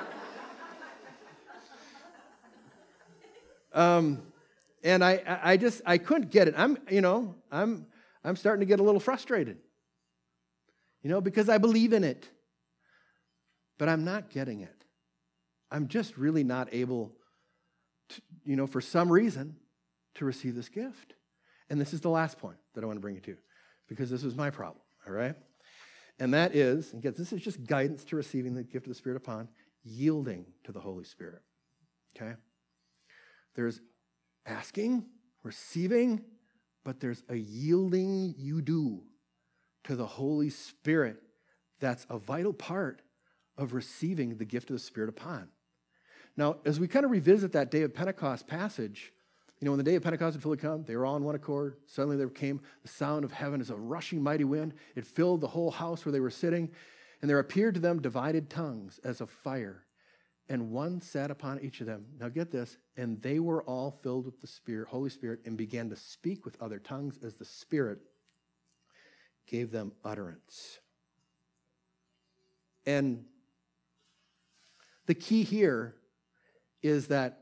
um, and I, I just, I couldn't get it. I'm, you know, I'm, I'm starting to get a little frustrated, you know, because I believe in it, but I'm not getting it. I'm just really not able to, you know, for some reason, to receive this gift. And this is the last point that I want to bring you to, because this was my problem. all right? And that is, and again, this is just guidance to receiving the gift of the Spirit upon, yielding to the Holy Spirit, okay? There's asking, receiving, but there's a yielding you do to the Holy Spirit that's a vital part of receiving the gift of the Spirit upon. Now, as we kind of revisit that day of Pentecost passage, you know, when the day of Pentecost had fully come, they were all in one accord. Suddenly there came the sound of heaven as a rushing mighty wind. It filled the whole house where they were sitting, and there appeared to them divided tongues as of fire, and one sat upon each of them. Now get this, and they were all filled with the Spirit, Holy Spirit, and began to speak with other tongues as the Spirit gave them utterance. And the key here is that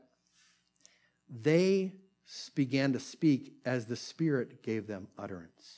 they began to speak as the Spirit gave them utterance.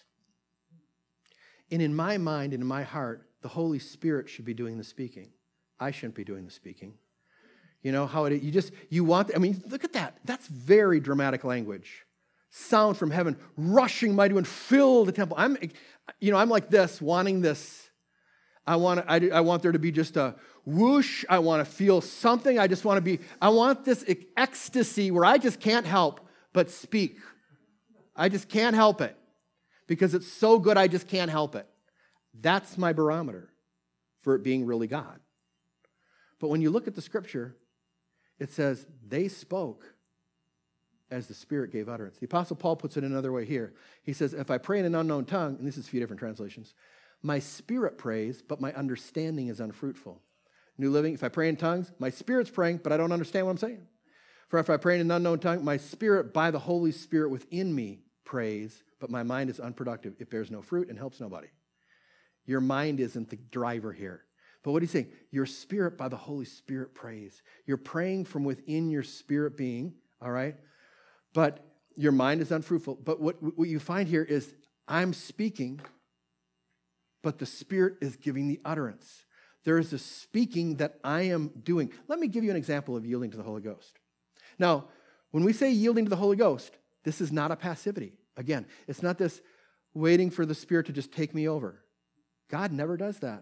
And in my mind and in my heart, the Holy Spirit should be doing the speaking. I shouldn't be doing the speaking. You know how it, you just, you want, I mean, look at that. That's very dramatic language. Sound from heaven, rushing mighty wind, fill the temple. I'm, you know, I'm like this, wanting this. I want, I, I want there to be just a whoosh. I want to feel something. I just want to be, I want this ecstasy where I just can't help but speak. I just can't help it because it's so good I just can't help it. That's my barometer for it being really God. But when you look at the scripture, it says they spoke as the Spirit gave utterance. The Apostle Paul puts it another way here. He says, if I pray in an unknown tongue, and this is a few different translations, my spirit prays, but my understanding is unfruitful. New Living, if I pray in tongues, my spirit's praying, but I don't understand what I'm saying. For if I pray in an unknown tongue, my spirit by the Holy Spirit within me prays, but my mind is unproductive. It bears no fruit and helps nobody. Your mind isn't the driver here. But what he's saying, your spirit by the Holy Spirit prays. You're praying from within your spirit being, all right? But your mind is unfruitful. But what, what you find here is I'm speaking, but the Spirit is giving the utterance. There is a speaking that I am doing. Let me give you an example of yielding to the Holy Ghost. Now, when we say yielding to the Holy Ghost, this is not a passivity. Again, it's not this waiting for the Spirit to just take me over. God never does that.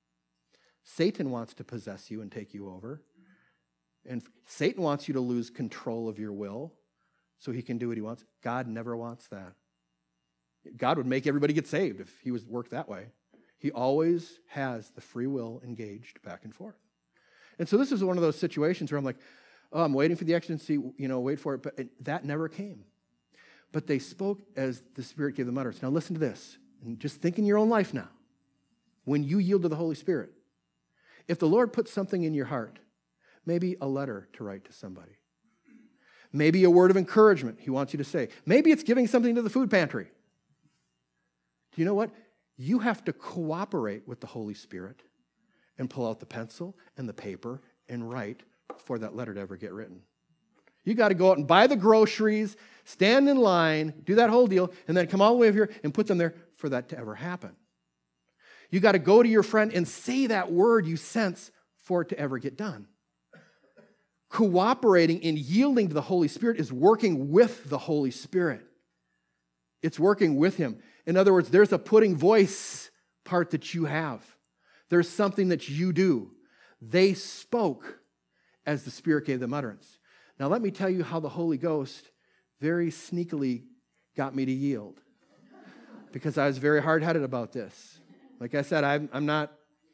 Satan wants to possess you and take you over. And Satan wants you to lose control of your will so he can do what he wants. God never wants that. God would make everybody get saved if he was worked that way. He always has the free will engaged back and forth. And so this is one of those situations where I'm like, oh, I'm waiting for the ecstasy, you know, wait for it. But it, that never came. But they spoke as the Spirit gave them utterance. Now listen to this. And just think in your own life now. When you yield to the Holy Spirit, if the Lord puts something in your heart, maybe a letter to write to somebody, maybe a word of encouragement he wants you to say, maybe it's giving something to the food pantry. Do you know what? You have to cooperate with the Holy Spirit and pull out the pencil and the paper and write for that letter to ever get written. You got to go out and buy the groceries, stand in line, do that whole deal, and then come all the way over here and put them there for that to ever happen. You got to go to your friend and say that word you sense for it to ever get done. Cooperating and yielding to the Holy Spirit is working with the Holy Spirit. It's working with him. In other words, there's a putting voice part that you have. There's something that you do. They spoke as the Spirit gave them utterance. Now let me tell you how the Holy Ghost very sneakily got me to yield. Because I was very hard-headed about this. Like I said, I'm, I'm not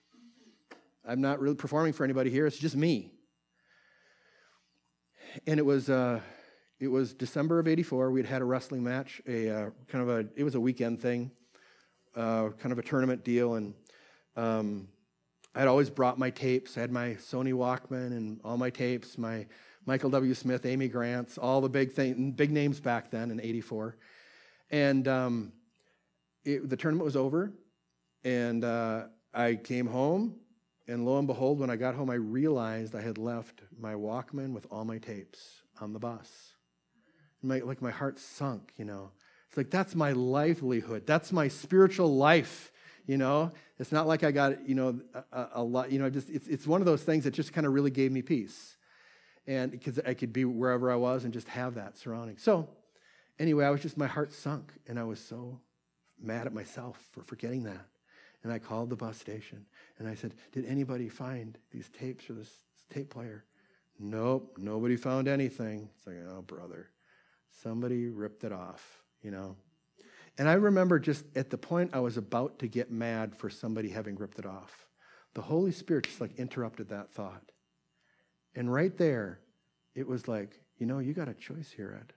I'm not really performing for anybody here. It's just me. And it was uh, it was December of eighty-four. We'd had a wrestling match, a uh, kind of a it was a weekend thing, uh, kind of a tournament deal, and um, I'd always brought my tapes. I had my Sony Walkman and all my tapes, my Michael W. Smith, Amy Grant's, all the big thing, big names back then in eighty-four. And um, it, the tournament was over. And uh, I came home, and lo and behold, when I got home, I realized I had left my Walkman with all my tapes on the bus. And my, like my heart sunk, you know. It's like, that's my livelihood. That's my spiritual life, you know. It's not like I got, you know, a, a lot, you know, just it's, it's one of those things that just kind of really gave me peace. And because I could be wherever I was and just have that surrounding. So anyway, I was just, my heart sunk, and I was so mad at myself for forgetting that. And I called the bus station, and I said, did anybody find these tapes or this tape player? Nope, nobody found anything. It's like, oh, brother, somebody ripped it off, you know. And I remember just at the point I was about to get mad for somebody having ripped it off, the Holy Spirit just like interrupted that thought. And right there, it was like, you know, you got a choice here, Ed.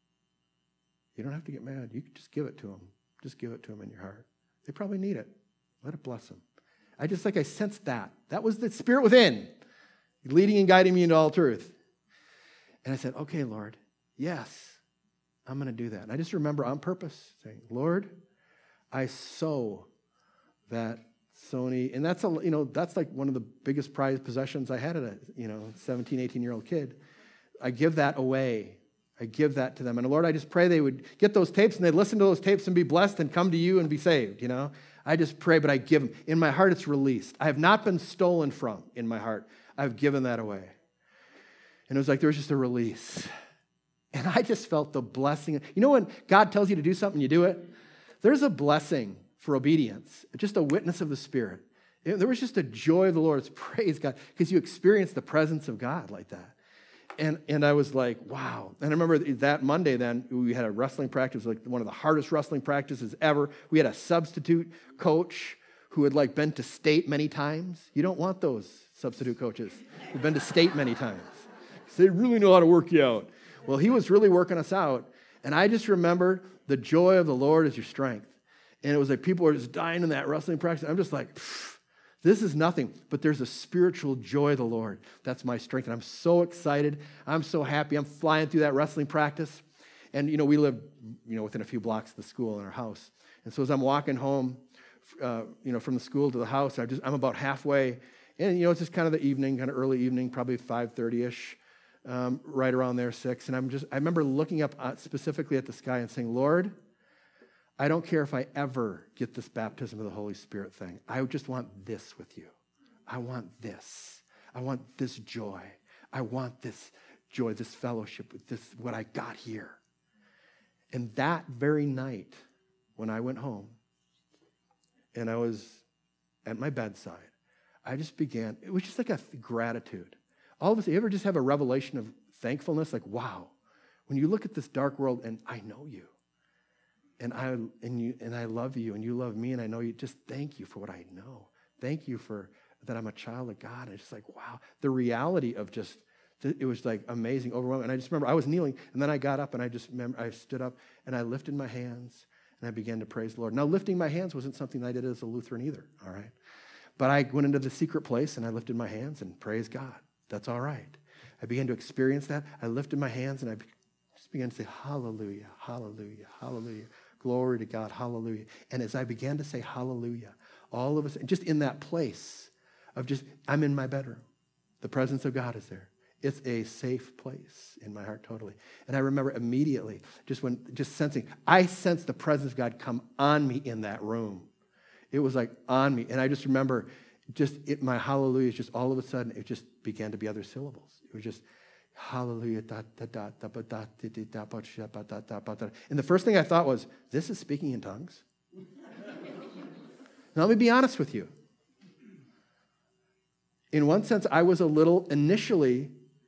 You don't have to get mad. You can just give it to them. Just give it to them in your heart. They probably need it. Let it bless them. I just like I sensed that. That was the Spirit within, leading and guiding me into all truth. And I said, okay, Lord, yes, I'm going to do that. And I just remember on purpose saying, Lord, I sow that Sony, and that's a, you know, that's like one of the biggest prized possessions I had at a, you know, seventeen, eighteen-year-old kid. I give that away. I give that to them. And Lord, I just pray they would get those tapes and they'd listen to those tapes and be blessed and come to you and be saved, you know. I just pray, but I give them. In my heart, it's released. I have not been stolen from in my heart. I've given that away. And it was like there was just a release. And I just felt the blessing. You know when God tells you to do something, you do it? There's a blessing for obedience, just a witness of the Spirit. There was just a joy of the Lord. It's praise God, because you experience the presence of God like that. And and I was like, wow. And I remember that Monday then, we had a wrestling practice, like one of the hardest wrestling practices ever. We had a substitute coach who had like been to state many times. You don't want those substitute coaches who've been to state many times. They really know how to work you out. Well, he was really working us out. And I just remembered the joy of the Lord is your strength. And it was like people were just dying in that wrestling practice. I'm just like, this is nothing, but there's a spiritual joy of the Lord. That's my strength, and I'm so excited. I'm so happy. I'm flying through that wrestling practice. And, you know, we live, you know, within a few blocks of the school in our house. And so as I'm walking home, uh, you know, from the school to the house, I just, I'm about halfway. And, you know, it's just kind of the evening, kind of early evening, probably five thirty-ish, um, right around there, six. And I'm just, I remember looking up specifically at the sky and saying, Lord, I don't care if I ever get this baptism of the Holy Spirit thing. I just want this with you. I want this. I want this joy. I want this joy, this fellowship with this, what I got here. And that very night, when I went home and I was at my bedside, I just began, it was just like a gratitude. All of us, you ever just have a revelation of thankfulness? Like, wow, when you look at this dark world and I know you, and I and you and I love you, and you love me, and I know you. Just thank you for what I know. Thank you for that I'm a child of God. And it's just like, wow, the reality of just, it was like amazing, overwhelming. And I just remember I was kneeling, and then I got up, and I just remember I stood up, and I lifted my hands, and I began to praise the Lord. Now, lifting my hands wasn't something I did as a Lutheran either, all right? But I went into the secret place, and I lifted my hands and praised God. That's all right. I began to experience that. I lifted my hands, and I just began to say, hallelujah, hallelujah, hallelujah. Glory to God, hallelujah. And as I began to say hallelujah, all of us, just in that place of just, I'm in my bedroom. The presence of God is there. It's a safe place in my heart totally. And I remember immediately, just when, just sensing, I sensed the presence of God come on me in that room. It was like on me. And I just remember, just it, my hallelujah, just all of a sudden, it just began to be other syllables. It was just, hallelujah. Da, da, da, da, da, da, da, da, da, da, da. And the first thing I thought was, this is speaking in tongues? Now, let me be honest with you. In one sense, I was a little initially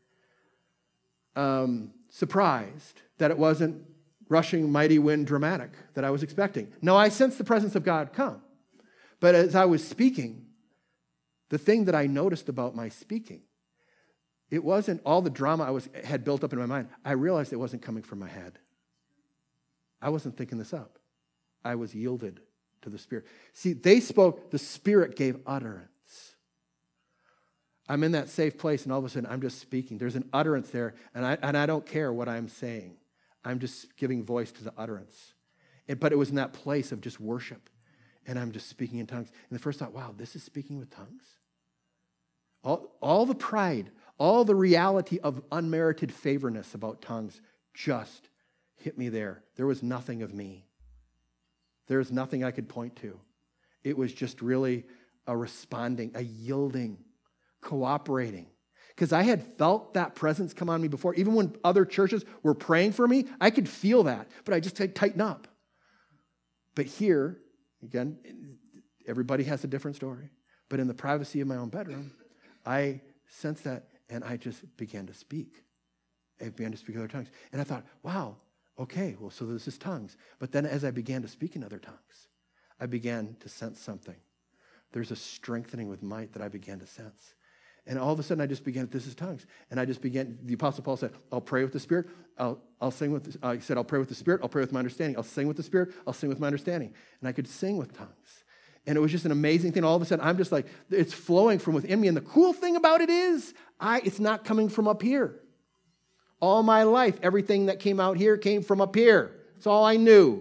um, surprised that it wasn't rushing, mighty wind dramatic that I was expecting. Now, I sensed the presence of God come. But as I was speaking, the thing that I noticed about my speaking, it wasn't all the drama I was had built up in my mind. I realized it wasn't coming from my head. I wasn't thinking this up. I was yielded to the Spirit. See, they spoke, the Spirit gave utterance. I'm in that safe place, and all of a sudden, I'm just speaking. There's an utterance there, and I, and I don't care what I'm saying. I'm just giving voice to the utterance. It, but it was in that place of just worship, and I'm just speaking in tongues. And the first thought, wow, this is speaking with tongues? All, all the pride, all the reality of unmerited favorness about tongues just hit me there. There was nothing of me. There was nothing I could point to. It was just really a responding, a yielding, cooperating. Because I had felt that presence come on me before. Even when other churches were praying for me, I could feel that. But I just had to tighten up. But here, again, Everybody has a different story. But in the privacy of my own bedroom, I sensed that, and I just began to speak. I began to speak other tongues. And I thought, wow, okay, well, so this is tongues. But then as I began to speak in other tongues, I began to sense something. There's a strengthening with might that I began to sense. And all of a sudden, I just began, this is tongues. And I just began, the Apostle Paul said, I'll pray with the Spirit. I'll, I'll sing with, the, uh, he said, I'll pray with the Spirit. I'll pray with my understanding. I'll sing with the Spirit. I'll sing with my understanding. And I could sing with tongues. And it was just an amazing thing. All of a sudden, I'm just like, it's flowing from within me. And the cool thing about it is, I it's not coming from up here. All my life, everything that came out here came from up here. That's all I knew.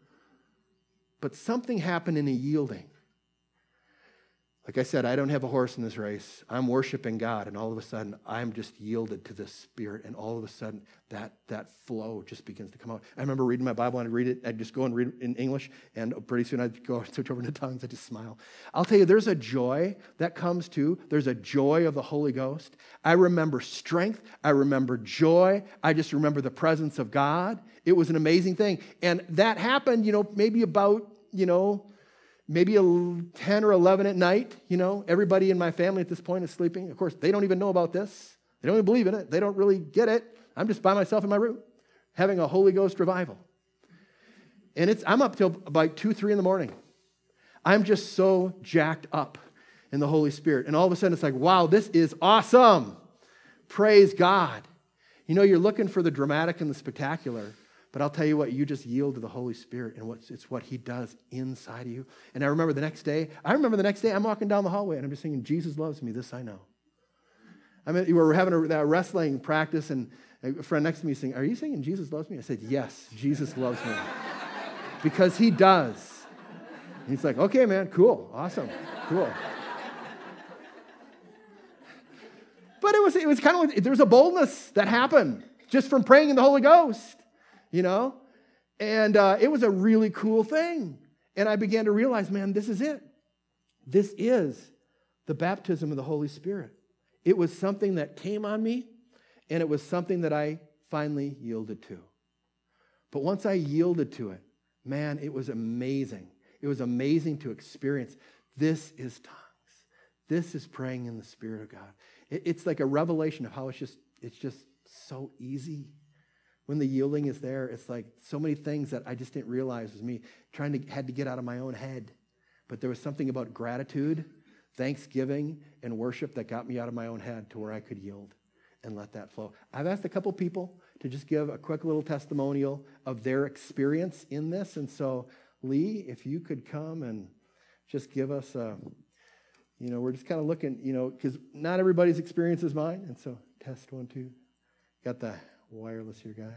But something happened in a yielding. Like I said, I don't have a horse in this race. I'm worshiping God, and all of a sudden, I'm just yielded to this Spirit, and all of a sudden, that, that flow just begins to come out. I remember reading my Bible, and I'd read it, I'd just go and read it in English, and pretty soon I'd go switch over into tongues, I'd just smile. I'll tell you, there's a joy that comes too. There's a joy of the Holy Ghost. I remember strength. I remember joy. I just remember the presence of God. It was an amazing thing. And that happened, you know, maybe about, you know, maybe ten or eleven at night, you know. Everybody in my family at this point is sleeping. Of course, they don't even know about this. They don't even believe in it. They don't really get it. I'm just by myself in my room having a Holy Ghost revival. And it's I'm up till about two, three in the morning. I'm just so jacked up in the Holy Spirit. And all of a sudden, it's like, wow, this is awesome. Praise God. You know, you're looking for the dramatic and the spectacular. But I'll tell you what, you just yield to the Holy Spirit, and what's, it's what he does inside of you. And I remember the next day, I remember the next day, I'm walking down the hallway, and I'm just singing, Jesus loves me, this I know. I mean, we were having a, a wrestling practice, and a friend next to me saying, are you singing Jesus loves me? I said, yes, Jesus loves me. Because he does. And he's like, okay, man, cool, awesome, cool. But it was, it was kind of like, there was a boldness that happened just from praying in the Holy Ghost. You know, and uh, it was a really cool thing. And I began to realize, man, this is it. This is the baptism of the Holy Spirit. It was something that came on me, and it was something that I finally yielded to. But once I yielded to it, man, it was amazing. It was amazing to experience. This is tongues. This is praying in the Spirit of God. It, it's like a revelation of how it's just, it's just so easy. When the yielding is there, it's like so many things that I just didn't realize was me trying to had to get out of my own head. But there was something about gratitude, thanksgiving, and worship that got me out of my own head to where I could yield and let that flow. I've asked a couple people to just give a quick little testimonial of their experience in this. And so, Lee, if you could come and just give us a, you know, we're just kind of looking, you know, because not everybody's experience is mine. And so, test one, two. Got the wireless here, guys.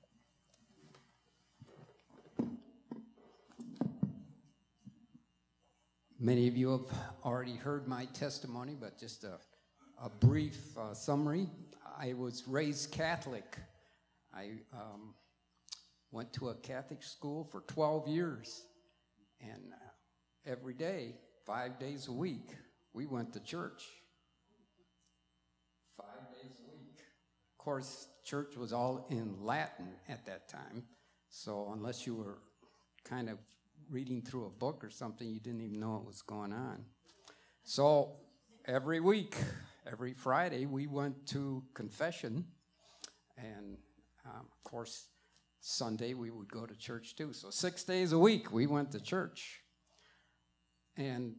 Many of you have already heard my testimony, but just a, a brief uh, summary. I was raised Catholic. I um, went to a Catholic school for twelve years, and uh, every day, five days a week, we went to church. Five days a week. Of course, church was all in Latin at that time, so unless you were kind of reading through a book or something, you didn't even know what was going on. So every week, every Friday, we went to confession, and um, of course, Sunday we would go to church too. So six days a week, we went to church. And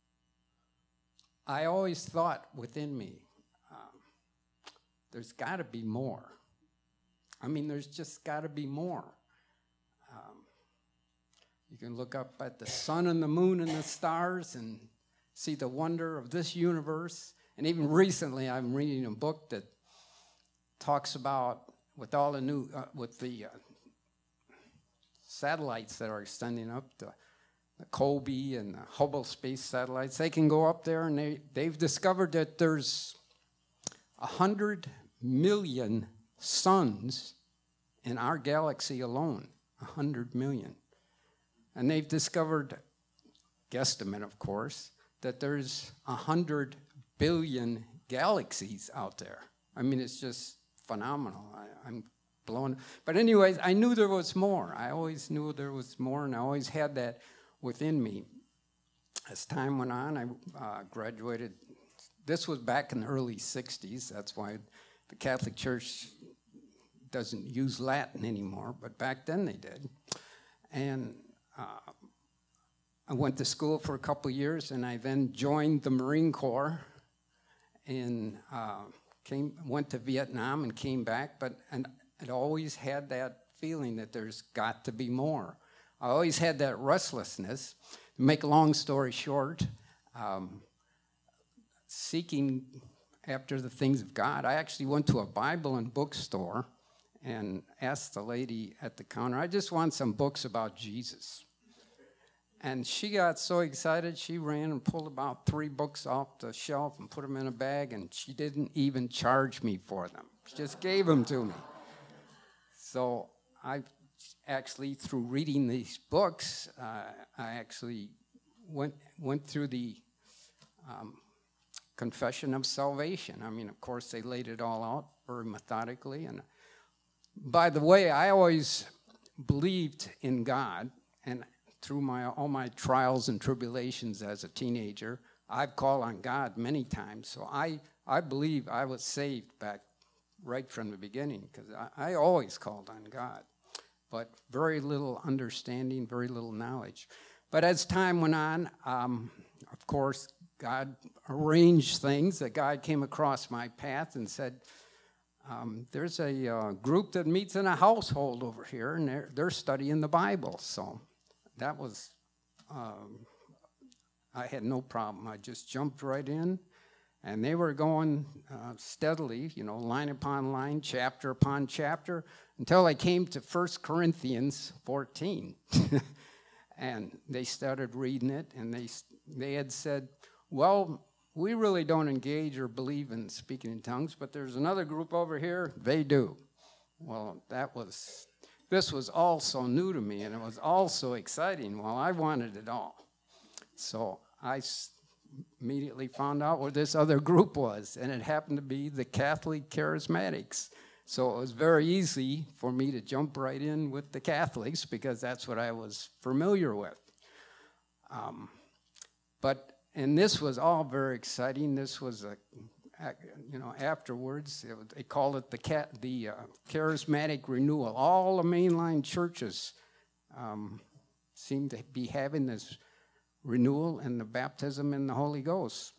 I always thought within me, um, there's got to be more. I mean, there's just got to be more. Um, you can look up at the sun and the moon and the stars and see the wonder of this universe. And even recently, I'm reading a book that talks about, with all the new, uh, with the uh, satellites that are extending up, the, the Kobe and the Hubble space satellites, they can go up there, and they, they've discovered that there's a hundred million suns in our galaxy alone, a hundred million. And they've discovered, guesstimate of course, that there's a hundred billion galaxies out there. I mean, it's just phenomenal. I, I'm blown. But anyways, I knew there was more. I always knew there was more, and I always had that within me. as time went on, I uh, graduated. This was back in the early sixties. That's why the Catholic Church doesn't use Latin anymore, but back then they did. And uh, I went to school for a couple years, and I then joined the Marine Corps and uh, came went to Vietnam and came back. But and I'd always had that feeling that there's got to be more. I always had that restlessness. To make a long story short, um, seeking after the things of God, I actually went to a Bible and bookstore and asked the lady at the counter, I just want some books about Jesus. And she got so excited, she ran and pulled about three books off the shelf and put them in a bag, and she didn't even charge me for them. She just gave them to me. So I actually, through reading these books, uh, I actually went went through the um, Confession of Salvation. I mean, of course, they laid it all out very methodically. And by the way, I always believed in God, and through my all my trials and tribulations as a teenager, I've called on God many times. So I, I believe I was saved back right from the beginning, because I, I always called on God. But very little understanding, very little knowledge. But as time went on, um, of course, God arranged things. That God came across my path and said, um, there's a uh, group that meets in a household over here, and they're, they're studying the Bible. So that was, um, I had no problem. I just jumped right in, and they were going uh, steadily, you know, line upon line, chapter upon chapter, until I came to First Corinthians fourteen. And they started reading it, and they they had said, well, we really don't engage or believe in speaking in tongues, but there's another group over here, they do. Well, that was, this was all so new to me, and it was all so exciting. Well, I wanted it all. So I s- immediately found out what this other group was, and it happened to be the Catholic Charismatics. So it was very easy for me to jump right in with the Catholics, because that's what I was familiar with. Um, but, and this was all very exciting. This was, a, you know, afterwards, it was, they called it the, cat, the uh, Charismatic Renewal. All the mainline churches um, seemed to be having this renewal and the baptism in the Holy Ghost.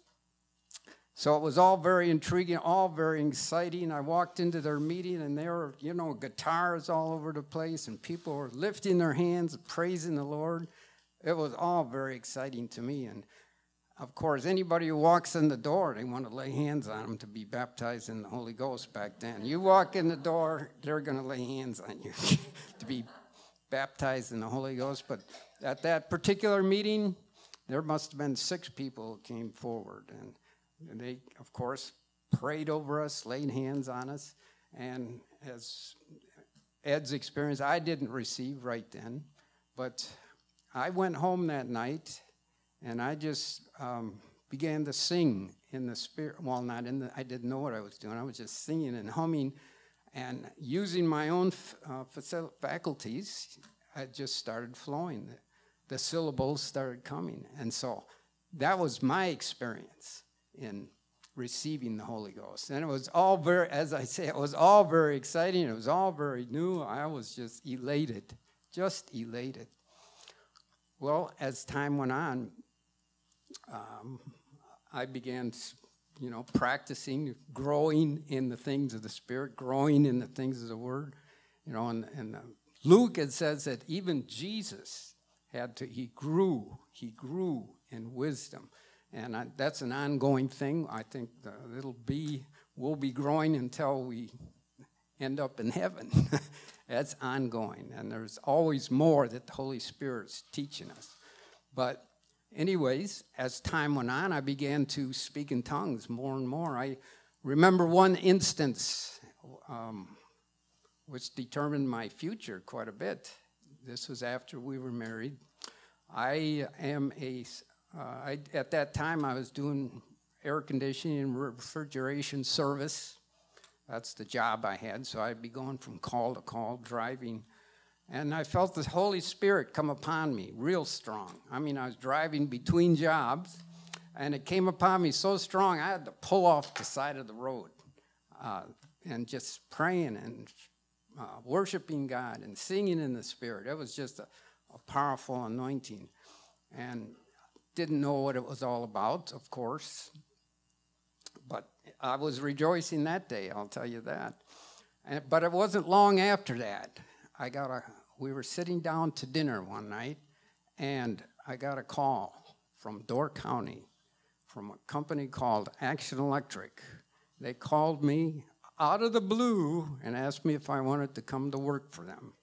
So it was all very intriguing, all very exciting. I walked into their meeting, and there were, you know, guitars all over the place, and people were lifting their hands, praising the Lord. It was all very exciting to me. And, of course, anybody who walks in the door, they want to lay hands on them to be baptized in the Holy Ghost back then. You walk in the door, they're going to lay hands on you to be baptized in the Holy Ghost. But at that particular meeting, there must have been six people who came forward, and And they, of course, prayed over us, laid hands on us. And as Ed's experience, I didn't receive right then. But I went home that night, and I just um, began to sing in the spirit. Well, not in the, I didn't know what I was doing. I was just singing and humming. And using my own uh, facil- faculties, I just started flowing. The, the syllables started coming. And so that was my experience in receiving the Holy Ghost. And it was all very, as I say, it was all very exciting. It was all very new. I was just elated, just elated. Well, as time went on, um, I began, you know, practicing, growing in the things of the Spirit, growing in the things of the Word. You know, and, and uh, Luke, it says that even Jesus had to, he grew, he grew in wisdom. And I, that's an ongoing thing. I think the, it'll be, we'll be growing until we end up in heaven. That's ongoing. And there's always more that the Holy Spirit's teaching us. But anyways, as time went on, I began to speak in tongues more and more. I remember one instance um, which determined my future quite a bit. This was after we were married. I am a... Uh, I, at that time, I was doing air conditioning and refrigeration service. That's the job I had. So I'd be going from call to call, driving. And I felt the Holy Spirit come upon me real strong. I mean, I was driving between jobs, and it came upon me so strong, I had to pull off the side of the road uh, and just praying and uh, worshiping God and singing in the Spirit. It was just a, a powerful anointing. And didn't know what it was all about, of course. But I was rejoicing that day, I'll tell you that. And, but it wasn't long after that. I got a, we were sitting down to dinner one night, and I got a call from Door County, from a company called Action Electric. They called me out of the blue and asked me if I wanted to come to work for them.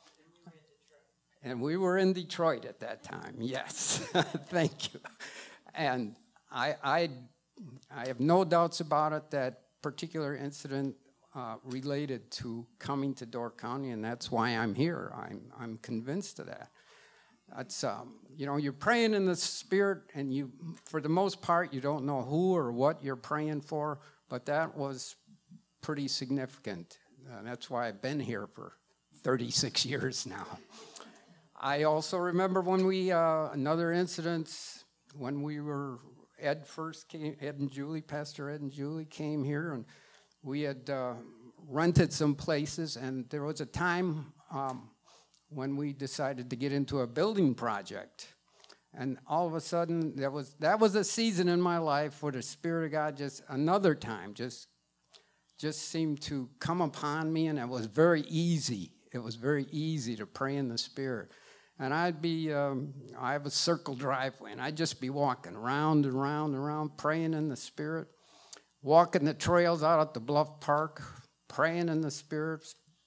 And we were in Detroit at that time, yes. Thank you. And I, I, I have no doubts about it, that particular incident uh, related to coming to Door County, and that's why I'm here. I'm, I'm convinced of that. That's, um, you know, you're praying in the Spirit, and you, for the most part, you don't know who or what you're praying for, but that was pretty significant. Uh, that's why I've been here for thirty-six years now. I also remember when we, uh, another incident, when we were, Ed first came, Ed and Julie, Pastor Ed and Julie came here, and we had uh, rented some places, and there was a time um, when we decided to get into a building project. And all of a sudden, that was, that was a season in my life where the Spirit of God just, another time, just, just seemed to come upon me, and it was very easy. It was very easy to pray in the Spirit. And I'd be, um, I have a circle driveway, and I'd just be walking around and around and around, praying in the Spirit, walking the trails out at the Bluff Park, praying in the Spirit.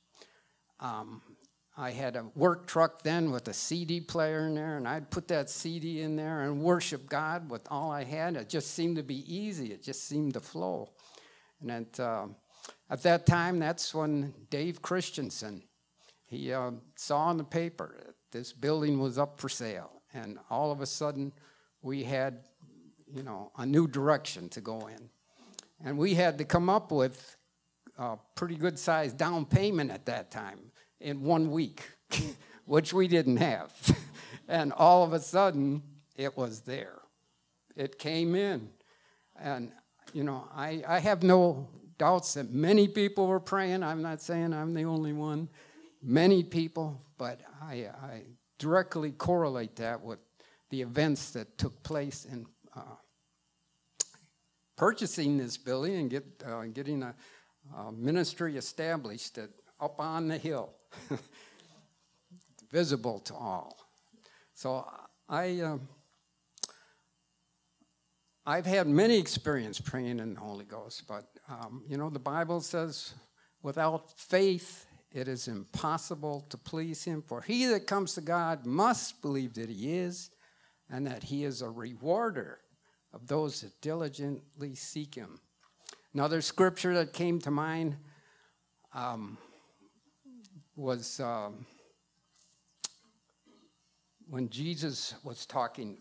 Um, I had a work truck then with a C D player in there, and I'd put that C D in there and worship God with all I had. It just seemed to be easy. It just seemed to flow. And at, uh, at that time, that's when Dave Christensen, he uh, saw in the paper that this building was up for sale. And all of a sudden, we had, you know, a new direction to go in. And we had to come up with a pretty good-sized down payment at that time in one week, which we didn't have. And all of a sudden, it was there. It came in. And, you know, I, I have no doubts that many people were praying. I'm not saying I'm the only one. Many people, but I, I directly correlate that with the events that took place in uh, purchasing this building and get, uh, getting a, a ministry established at, up on the hill, visible to all. So I, uh, I've had many experience praying in the Holy Ghost, but um, you know, the Bible says, without faith, it is impossible to please him, for he that comes to God must believe that he is, and that he is a rewarder of those that diligently seek him. Another scripture that came to mind um, was um, when Jesus was talking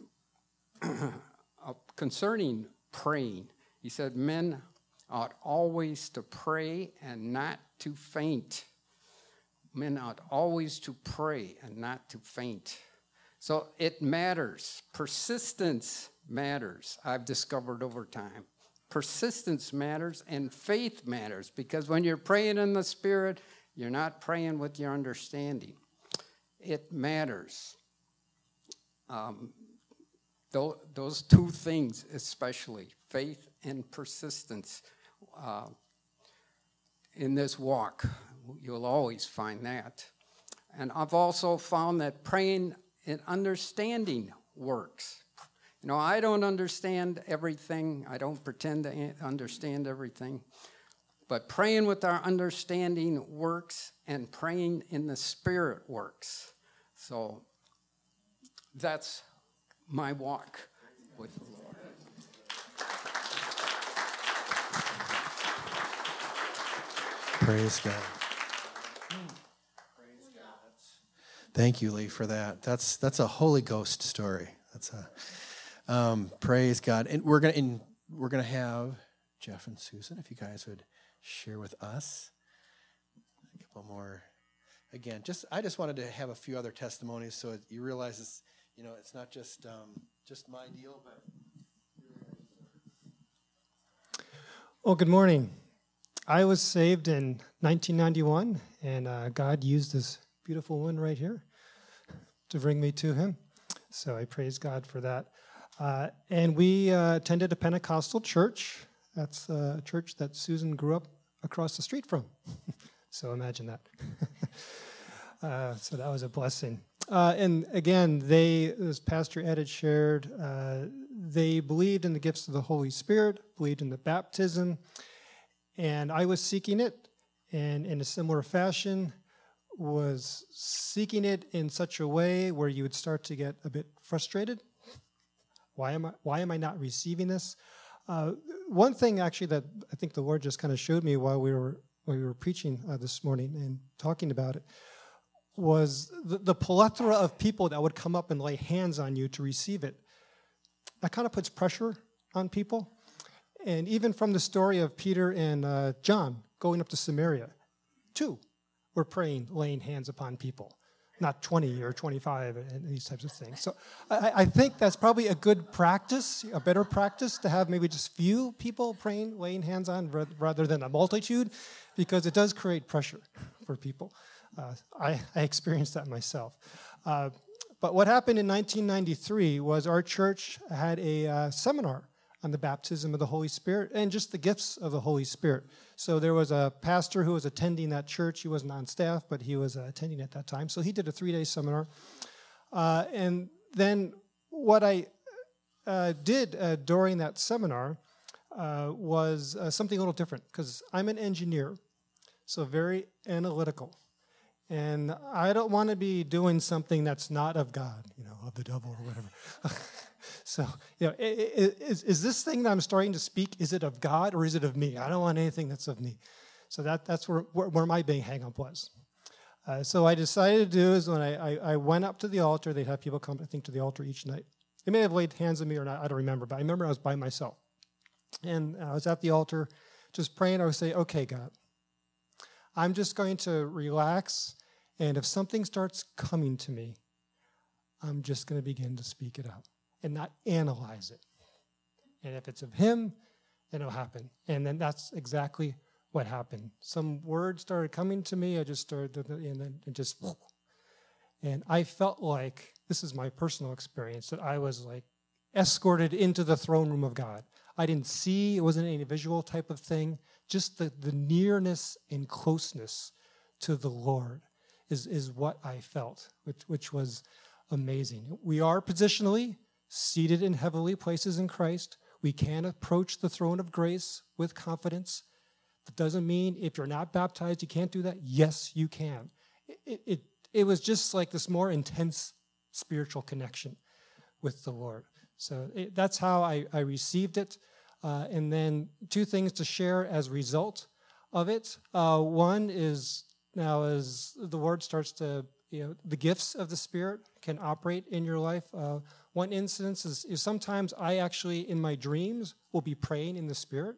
concerning praying. He said, men ought always to pray and not to faint. Men ought always to pray and not to faint. So it matters. Persistence matters, I've discovered over time. Persistence matters and faith matters, because when you're praying in the Spirit, you're not praying with your understanding. It matters. Um, th- those two things especially, faith and persistence, uh, in this walk. You'll always find that. And I've also found that praying and understanding works. You know, I don't understand everything. I don't pretend to understand everything. But praying with our understanding works, and praying in the Spirit works. So that's my walk with the Lord. Praise God. Praise God. Thank you, Lee, for that. That's that's a Holy Ghost story. That's a um, praise God. And we're gonna and we're gonna have Jeff and Susan, if you guys would share with us a couple more again, just I just wanted to have a few other testimonies so it, you realize it's, you know, it's not just um, just my deal, but. Well, good morning. I was saved in nineteen ninety-one, and uh, God used this beautiful one right here to bring me to Him. So I praise God for that. Uh, and we uh, attended a Pentecostal church. That's a church that Susan grew up across the street from. So imagine that. uh, so that was a blessing. Uh, and again, they, as Pastor Ed had shared, uh, they believed in the gifts of the Holy Spirit, believed in the baptism, and I was seeking it, and in a similar fashion, was seeking it in such a way where you would start to get a bit frustrated. Why am I, why am I not receiving this? Uh, one thing, actually, that I think the Lord just kind of showed me while we were while we were preaching uh, this morning and talking about it, was the, the plethora of people that would come up and lay hands on you to receive it. That kind of puts pressure on people. And even from the story of Peter and uh, John going up to Samaria, two were praying, laying hands upon people, not twenty or twenty-five and these types of things. So I, I think that's probably a good practice, a better practice, to have maybe just few people praying, laying hands on rather than a multitude, because it does create pressure for people. Uh, I, I experienced that myself. Uh, but what happened in nineteen ninety-three was our church had a uh, seminar on the baptism of the Holy Spirit and just the gifts of the Holy Spirit. So there was a pastor who was attending that church. He wasn't on staff, but he was uh, attending at that time. So he did a three-day seminar. Uh, and then what I uh, did uh, during that seminar uh, was uh, something a little different, because I'm an engineer, so very analytical. And I don't want to be doing something that's not of God, you know, of the devil or whatever. So, you know, is, is this thing that I'm starting to speak, is it of God or is it of me? I don't want anything that's of me. So that that's where, where, where my big hang-up was. Uh, so I decided to do is when I, I, I went up to the altar, they'd have people come, I think, to the altar each night. They may have laid hands on me or not, I don't remember, but I remember I was by myself. And I was at the altar just praying. I would say, okay, God, I'm just going to relax, and if something starts coming to me, I'm just going to begin to speak it out and not analyze it. And if it's of Him, then it'll happen. And then that's exactly what happened. Some words started coming to me. I just started, and then it just, and I felt like, this is my personal experience, that I was like escorted into the throne room of God. I didn't see, it wasn't any visual type of thing, just the, the nearness and closeness to the Lord is, is what I felt, which, which was amazing. We are positionally seated in heavenly places in Christ. We can approach the throne of grace with confidence. That doesn't mean if you're not baptized, you can't do that. Yes, you can. It, it, it was just like this more intense spiritual connection with the Lord. So it, that's how I, I received it. Uh, and then two things to share as a result of it. Uh, one is now as the Lord starts to, you know, the gifts of the Spirit can operate in your life. Uh, one instance is, is sometimes I actually, in my dreams, will be praying in the Spirit.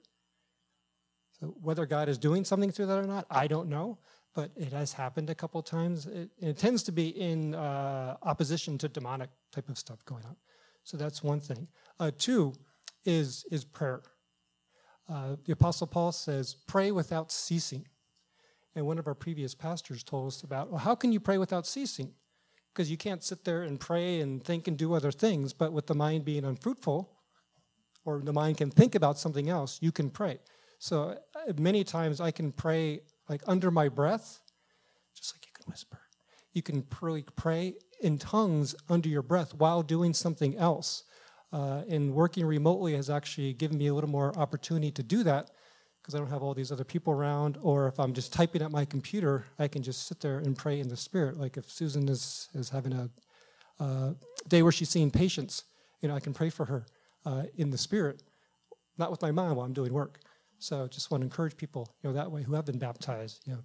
So whether God is doing something through that or not, I don't know, but it has happened a couple times. It, it tends to be in uh, opposition to demonic type of stuff going on. So that's one thing. Uh, two is, is prayer. Uh, the Apostle Paul says, pray without ceasing. And one of our previous pastors told us about, well, how can you pray without ceasing? Because you can't sit there and pray and think and do other things, but with the mind being unfruitful, or the mind can think about something else, you can pray. So uh, many times I can pray like under my breath, just like you can whisper. You can pray, pray in tongues under your breath while doing something else. Uh, and working remotely has actually given me a little more opportunity to do that, because I don't have all these other people around, or if I'm just typing at my computer, I can just sit there and pray in the Spirit. Like if Susan is, is having a uh, day where she's seeing patients, you know, I can pray for her uh, in the Spirit, not with my mind while I'm doing work. So just want to encourage people, you know, that way who have been baptized, you know,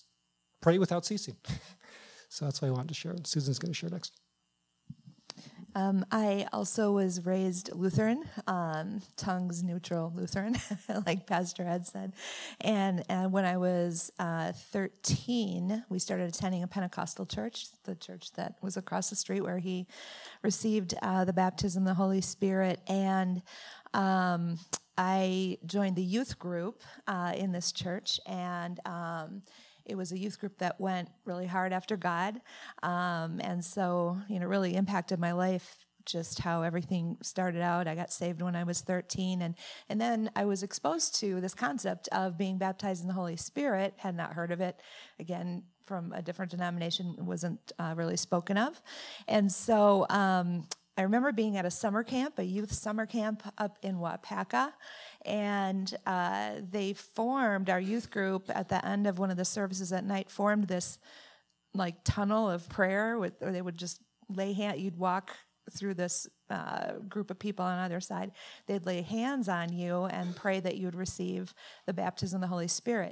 pray without ceasing. So that's what I wanted to share. And Susan's going to share next. Um, I also was raised Lutheran, um, tongues neutral Lutheran, like Pastor Ed said. And, and when I was uh, thirteen, we started attending a Pentecostal church, the church that was across the street where he received uh, the baptism of the Holy Spirit. And um, I joined the youth group uh, in this church, and um, it was a youth group that went really hard after God, um, and so, you know, really impacted my life, just how everything started out. I got saved when I was thirteen, and, and then I was exposed to this concept of being baptized in the Holy Spirit, had not heard of it, again, from a different denomination, wasn't uh, really spoken of, and so um, I remember being at a summer camp, a youth summer camp up in Wapaka, and uh, they formed, our youth group at the end of one of the services at night, formed this like tunnel of prayer, with, or they would just lay hand, you'd walk through this uh, group of people on either side. They'd lay hands on you and pray that you would receive the baptism of the Holy Spirit.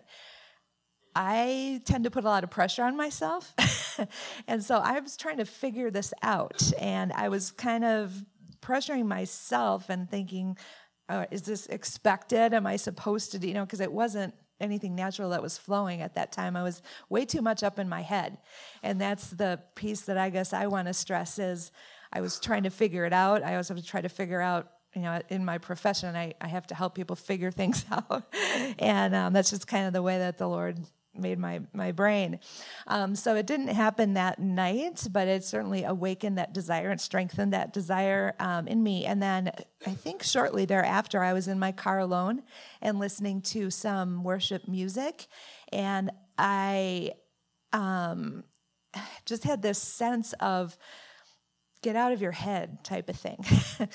I tend to put a lot of pressure on myself, and so I was trying to figure this out, and I was kind of pressuring myself and thinking, uh, is this expected? Am I supposed to do, you know, because it wasn't anything natural that was flowing at that time. I was way too much up in my head, and that's the piece that I guess I want to stress is I was trying to figure it out. I also have to try to figure out, you know, in my profession, I, I have to help people figure things out, and um, that's just kind of the way that the Lord made my, my brain. Um, so it didn't happen that night, but it certainly awakened that desire and strengthened that desire um, in me. And then I think shortly thereafter, I was in my car alone and listening to some worship music. And I um, just had this sense of get out of your head type of thing.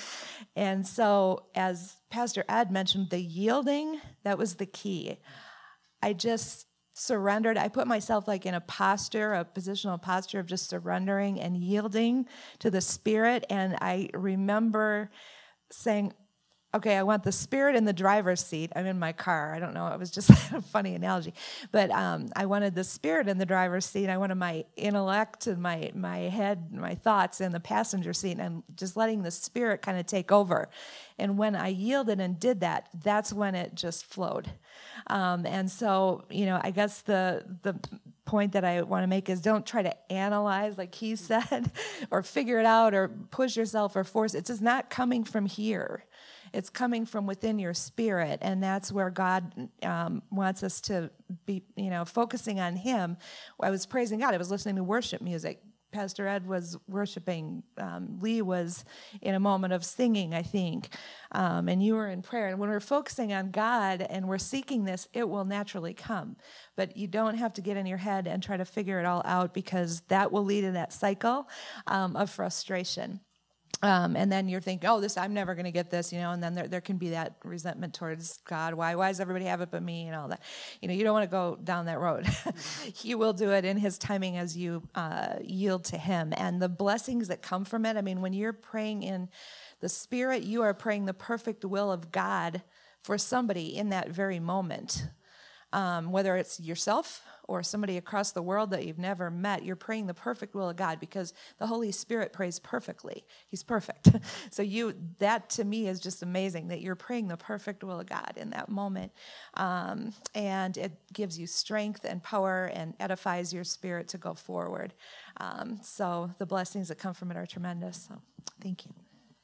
And so as Pastor Ed mentioned, the yielding, that was the key. I just surrendered. I put myself like in a posture, a positional posture of just surrendering and yielding to the Spirit. And I remember saying, okay, I want the Spirit in the driver's seat. I'm in my car. I don't know. It was just a funny analogy. But um, I wanted the Spirit in the driver's seat. I wanted my intellect and my, my head, my thoughts in the passenger seat, and just letting the Spirit kind of take over. And when I yielded and did that, that's when it just flowed. Um, and so, you know, I guess the the point that I want to make is don't try to analyze, like he said, or figure it out or push yourself or force. It's just not coming from here. It's coming from within your spirit, and that's where God um, wants us to be, you know, focusing on Him. I was praising God. I was listening to worship music. Pastor Ed was worshiping. Um, Lee was in a moment of singing, I think, um, and you were in prayer. And when we're focusing on God and we're seeking this, it will naturally come. But you don't have to get in your head and try to figure it all out, because that will lead to that cycle um, of frustration. Um, and then you're thinking, oh, this, I'm never going to get this, you know, and then there, there can be that resentment towards God. Why, why does everybody have it but me, and all that? You know, you don't want to go down that road. He will do it in His timing as you uh, yield to Him. And the blessings that come from it, I mean, when you're praying in the Spirit, you are praying the perfect will of God for somebody in that very moment. Um, whether it's yourself or somebody across the world that you've never met, you're praying the perfect will of God, because the Holy Spirit prays perfectly. He's perfect. So you, that to me is just amazing, that you're praying the perfect will of God in that moment. Um, and it gives you strength and power and edifies your spirit to go forward. Um, so the blessings that come from it are tremendous. So thank you.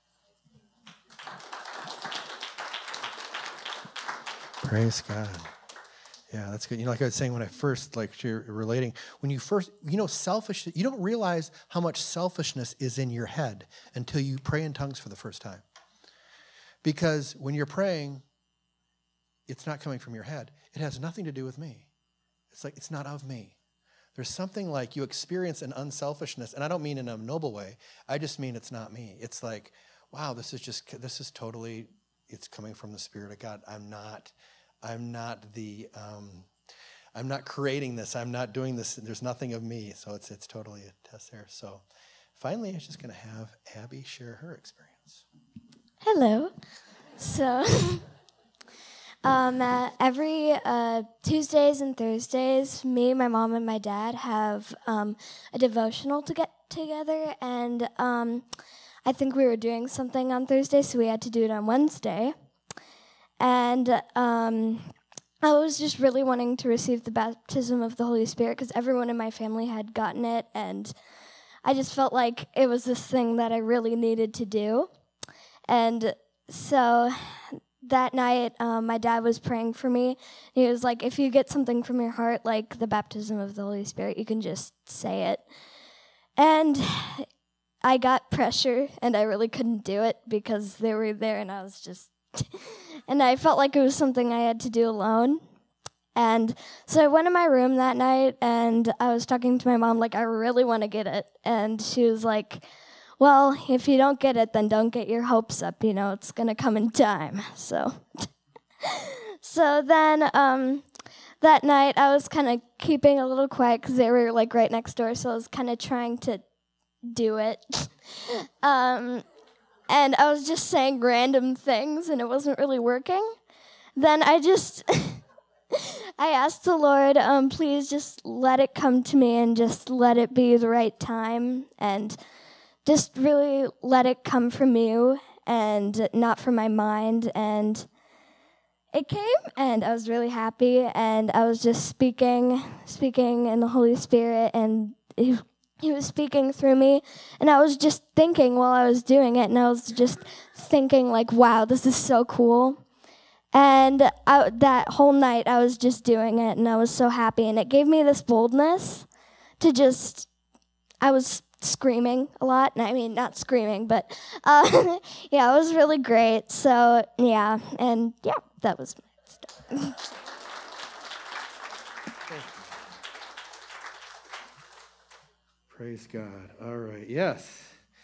Praise God. Yeah, that's good. You know, like I was saying when I first, like you're relating, when you first, you know, selfish, you don't realize how much selfishness is in your head until you pray in tongues for the first time. Because when you're praying, it's not coming from your head. It has nothing to do with me. It's like, it's not of me. There's something like you experience an unselfishness, and I don't mean in a noble way. I just mean it's not me. It's like, wow, this is just, this is totally, it's coming from the Spirit of God. I'm not... I'm not the, um, I'm not creating this. I'm not doing this. There's nothing of me. So it's it's totally a test there. So finally, I was just going to have Abby share her experience. Hello. So um, uh, every uh, Tuesdays and Thursdays, me, my mom, and my dad have um, a devotional to get together. And um, I think we were doing something on Thursday, so we had to do it on Wednesday. And um, I was just really wanting to receive the baptism of the Holy Spirit because everyone in my family had gotten it, and I just felt like it was this thing that I really needed to do. And so that night, um, my dad was praying for me. He was like, if you get something from your heart, like the baptism of the Holy Spirit, you can just say it. And I got pressure, and I really couldn't do it because they were there, and I was just... and I felt like it was something I had to do alone. And so I went in my room that night, and I was talking to my mom, like, I really want to get it. And she was like, well, if you don't get it, then don't get your hopes up. You know, it's going to come in time. So so then um, that night, I was kind of keeping a little quiet because they were, like, right next door. So I was kind of trying to do it. um, and I was just saying random things, and it wasn't really working. Then I just... I asked the Lord, um, please just let it come to me and just let it be the right time and just really let it come from you and not from my mind. And it came, and I was really happy, and I was just speaking, speaking in the Holy Spirit, and he, he was speaking through me, and I was just thinking while I was doing it, and I was just thinking like, wow, this is so cool. And I, that whole night, I was just doing it, and I was so happy. And it gave me this boldness to just, I was screaming a lot. I mean, not screaming, but uh, yeah, it was really great. So, yeah, and yeah, that was my story. Praise God. All right. Yes.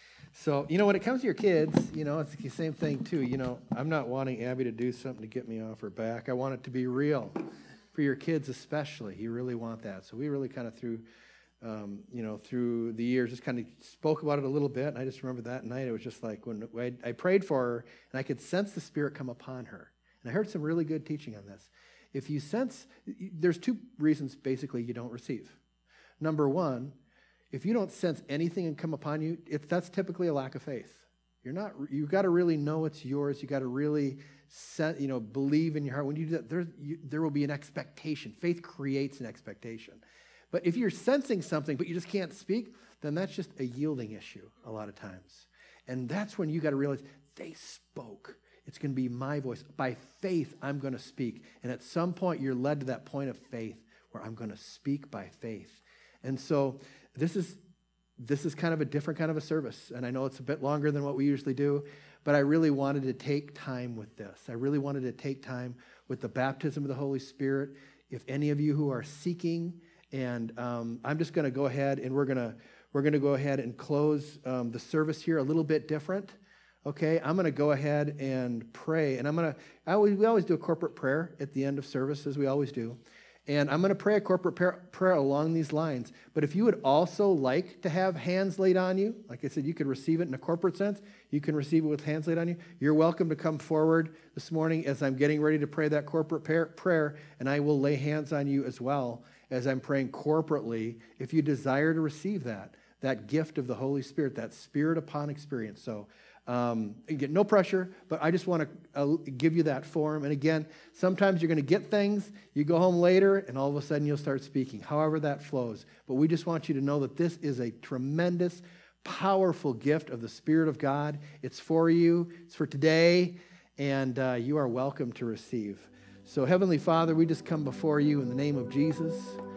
So, you know, when it comes to your kids, you know, it's the same thing, too. You know, I'm not wanting Abby to do something to get me off her back. I want it to be real. For your kids especially, you really want that. So we really kind of through, um, you know, through the years, just kind of spoke about it a little bit. And I just remember that night, it was just like when I, I prayed for her, and I could sense the Spirit come upon her. And I heard some really good teaching on this. If you sense, there's two reasons, basically, you don't receive. Number one, if you don't sense anything and come upon you, it's, that's typically a lack of faith. You're not. You've got to really know it's yours. You got to really, set, you know, believe in your heart. When you do that, there, you, there will be an expectation. Faith creates an expectation. But if you're sensing something but you just can't speak, then that's just a yielding issue a lot of times. And that's when you got to realize they spoke. It's going to be my voice. By faith, I'm going to speak. And at some point, you're led to that point of faith where I'm going to speak by faith. And so This is this is kind of a different kind of a service, and I know it's a bit longer than what we usually do, but I really wanted to take time with this. I really wanted to take time with the baptism of the Holy Spirit. If any of you who are seeking, and um, I'm just going to go ahead and we're going to we're going to go ahead and close um, the service here a little bit different. Okay, I'm going to go ahead and pray, and I'm going to. I always we always do a corporate prayer at the end of service, as we always do. And I'm going to pray a corporate prayer, prayer along these lines. But if you would also like to have hands laid on you, like I said, you could receive it in a corporate sense. You can receive it with hands laid on you. You're welcome to come forward this morning as I'm getting ready to pray that corporate prayer, and I will lay hands on you as well as I'm praying corporately if you desire to receive that, that gift of the Holy Spirit, that Spirit upon experience. So Um, again, no pressure, but I just want to uh, give you that form. And again, sometimes you're going to get things, you go home later, and all of a sudden you'll start speaking, however that flows. But we just want you to know that this is a tremendous, powerful gift of the Spirit of God. It's for you, it's for today, and uh, you are welcome to receive. So Heavenly Father, we just come before you in the name of Jesus.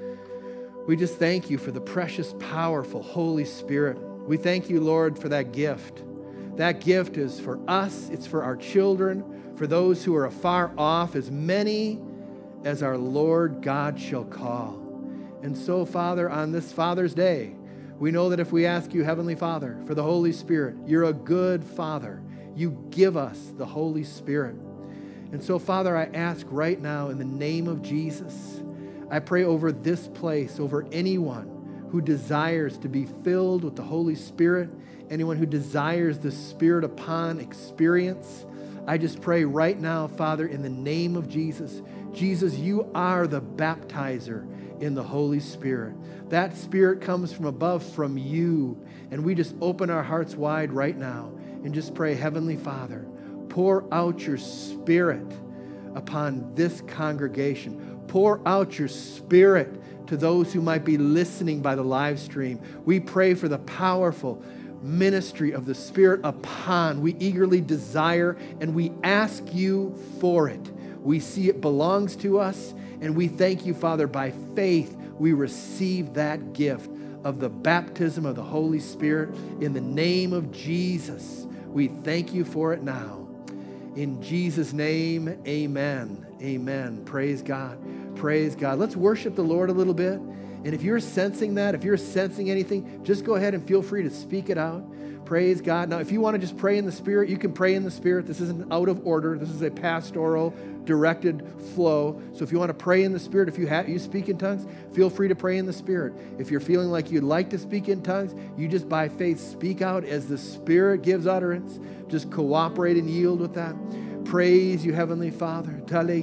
We just thank you for the precious, powerful Holy Spirit. We thank you, Lord, for that gift. That gift is for us, it's for our children, for those who are afar off, as many as our Lord God shall call. And so, Father, on this Father's Day, we know that if we ask you, Heavenly Father, for the Holy Spirit, you're a good Father. You give us the Holy Spirit. And so, Father, I ask right now in the name of Jesus, I pray over this place, over anyone who desires to be filled with the Holy Spirit, anyone who desires the Spirit upon experience. I just pray right now, Father, in the name of Jesus. Jesus, you are the baptizer. in the Holy Spirit. That Spirit comes from above, from you. And we just open our hearts wide right now and just pray, Heavenly Father, pour out your Spirit upon this congregation. Pour out your Spirit to those who might be listening by the live stream. We pray for the powerful ministry of the Spirit upon. We eagerly desire and we ask you for it. We see it belongs to us, and we thank you, Father, by faith we receive that gift of the baptism of the Holy Spirit in the name of Jesus. We thank you for it now. In Jesus' name, amen. Amen. Praise God. Praise God. Let's worship the Lord a little bit. And if you're sensing that, if you're sensing anything, just go ahead and feel free to speak it out. Praise God. Now, if you want to just pray in the Spirit, you can pray in the Spirit. This isn't out of order. This is a pastoral, directed flow. So if you want to pray in the Spirit, if you have, you speak in tongues, feel free to pray in the Spirit. If you're feeling like you'd like to speak in tongues, you just by faith speak out as the Spirit gives utterance. Just cooperate and yield with that. Praise you, Heavenly Father.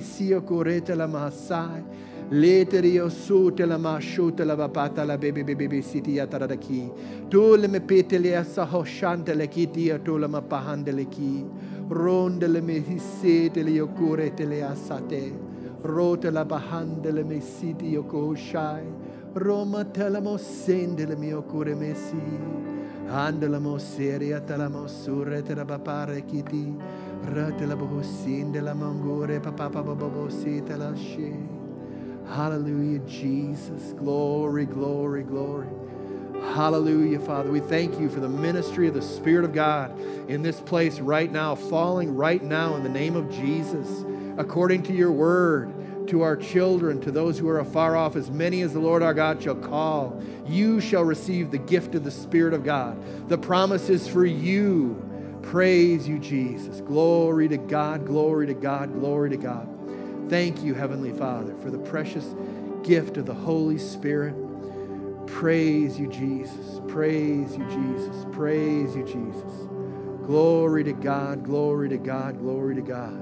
Leterio su te la mashu te la bapata la baby baby baby city ataradaki. Tu le me petele asa hoshante le kiti tu la mapahande le ki. Ronde le me hisse te le yokure te le asate. Rote la bahande le me city yoko shai. Roma te la mo sende le mio cure messi. Hande la mo seria te la mo surre te la bapare kiti. Rate la bohosinde la mangure papa papa bobo si te la she. Hallelujah, Jesus. Glory, glory, glory. Hallelujah, Father. We thank you for the ministry of the Spirit of God in this place right now, falling right now in the name of Jesus, according to your word, to our children, to those who are afar off, as many as the Lord our God shall call. You shall receive the gift of the Spirit of God. The promise is for you. Praise you, Jesus. Glory to God, glory to God, glory to God. Thank you, Heavenly Father, for the precious gift of the Holy Spirit. Praise you, Jesus. Praise you, Jesus. Praise you, Jesus. Glory to God, glory to God, glory to God.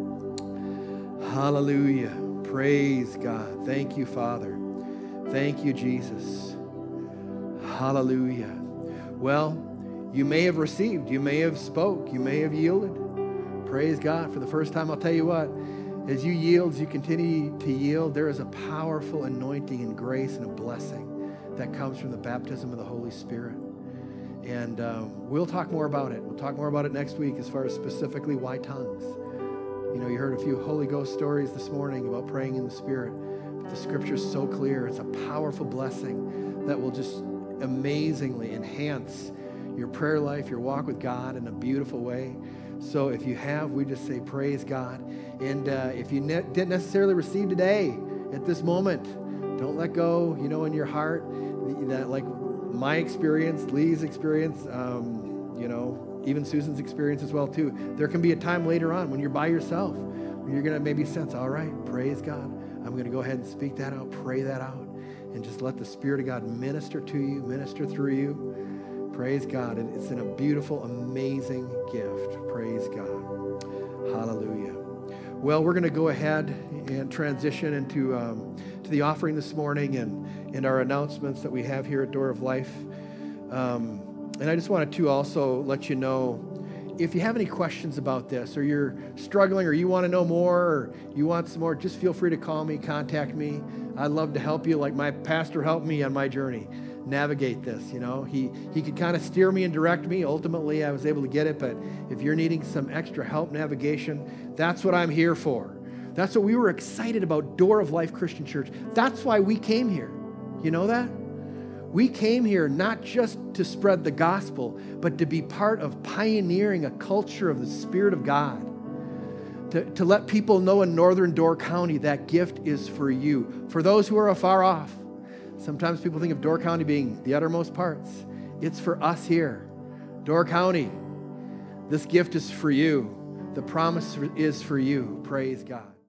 Hallelujah. Praise God. Thank you, Father. Thank you, Jesus. Hallelujah. Well, you may have received, you may have spoke, you may have yielded. Praise God. For the first time, I'll tell you what, as you yield, as you continue to yield, there is a powerful anointing and grace and a blessing that comes from the baptism of the Holy Spirit. And um, we'll talk more about it. We'll talk more about it next week as far as specifically why tongues. You know, you heard a few Holy Ghost stories this morning about praying in the Spirit. But the Scripture is so clear. It's a powerful blessing that will just amazingly enhance your prayer life, your walk with God in a beautiful way. So if you have, we just say praise God. And uh, if you ne- didn't necessarily receive today, at this moment, don't let go, you know, in your heart, that like my experience, Lee's experience, um, you know, even Susan's experience as well too. There can be a time later on when you're by yourself, when you're going to maybe sense, all right, praise God. I'm going to go ahead and speak that out, pray that out, and just let the Spirit of God minister to you, minister through you. Praise God. And it's in a beautiful, amazing gift. Praise God. Hallelujah. Well, we're going to go ahead and transition into um, to the offering this morning and, and our announcements that we have here at Door of Life. Um, and I just wanted to also let you know, if you have any questions about this, or you're struggling, or you want to know more, or you want some more, just feel free to call me, contact me. I'd love to help you like my pastor helped me on my journey. Navigate this, you know. He he could kind of steer me and direct me. Ultimately, I was able to get it, but if you're needing some extra help navigation, that's what I'm here for. That's what we were excited about Door of Life Christian Church. That's why we came here. You know that? We came here not just to spread the gospel, but to be part of pioneering a culture of the Spirit of God. To, to let people know in Northern Door County that gift is for you. For those who are afar off. Sometimes people think of Door County being the uttermost parts. It's for us here. Door County, this gift is for you. The promise is for you. Praise God.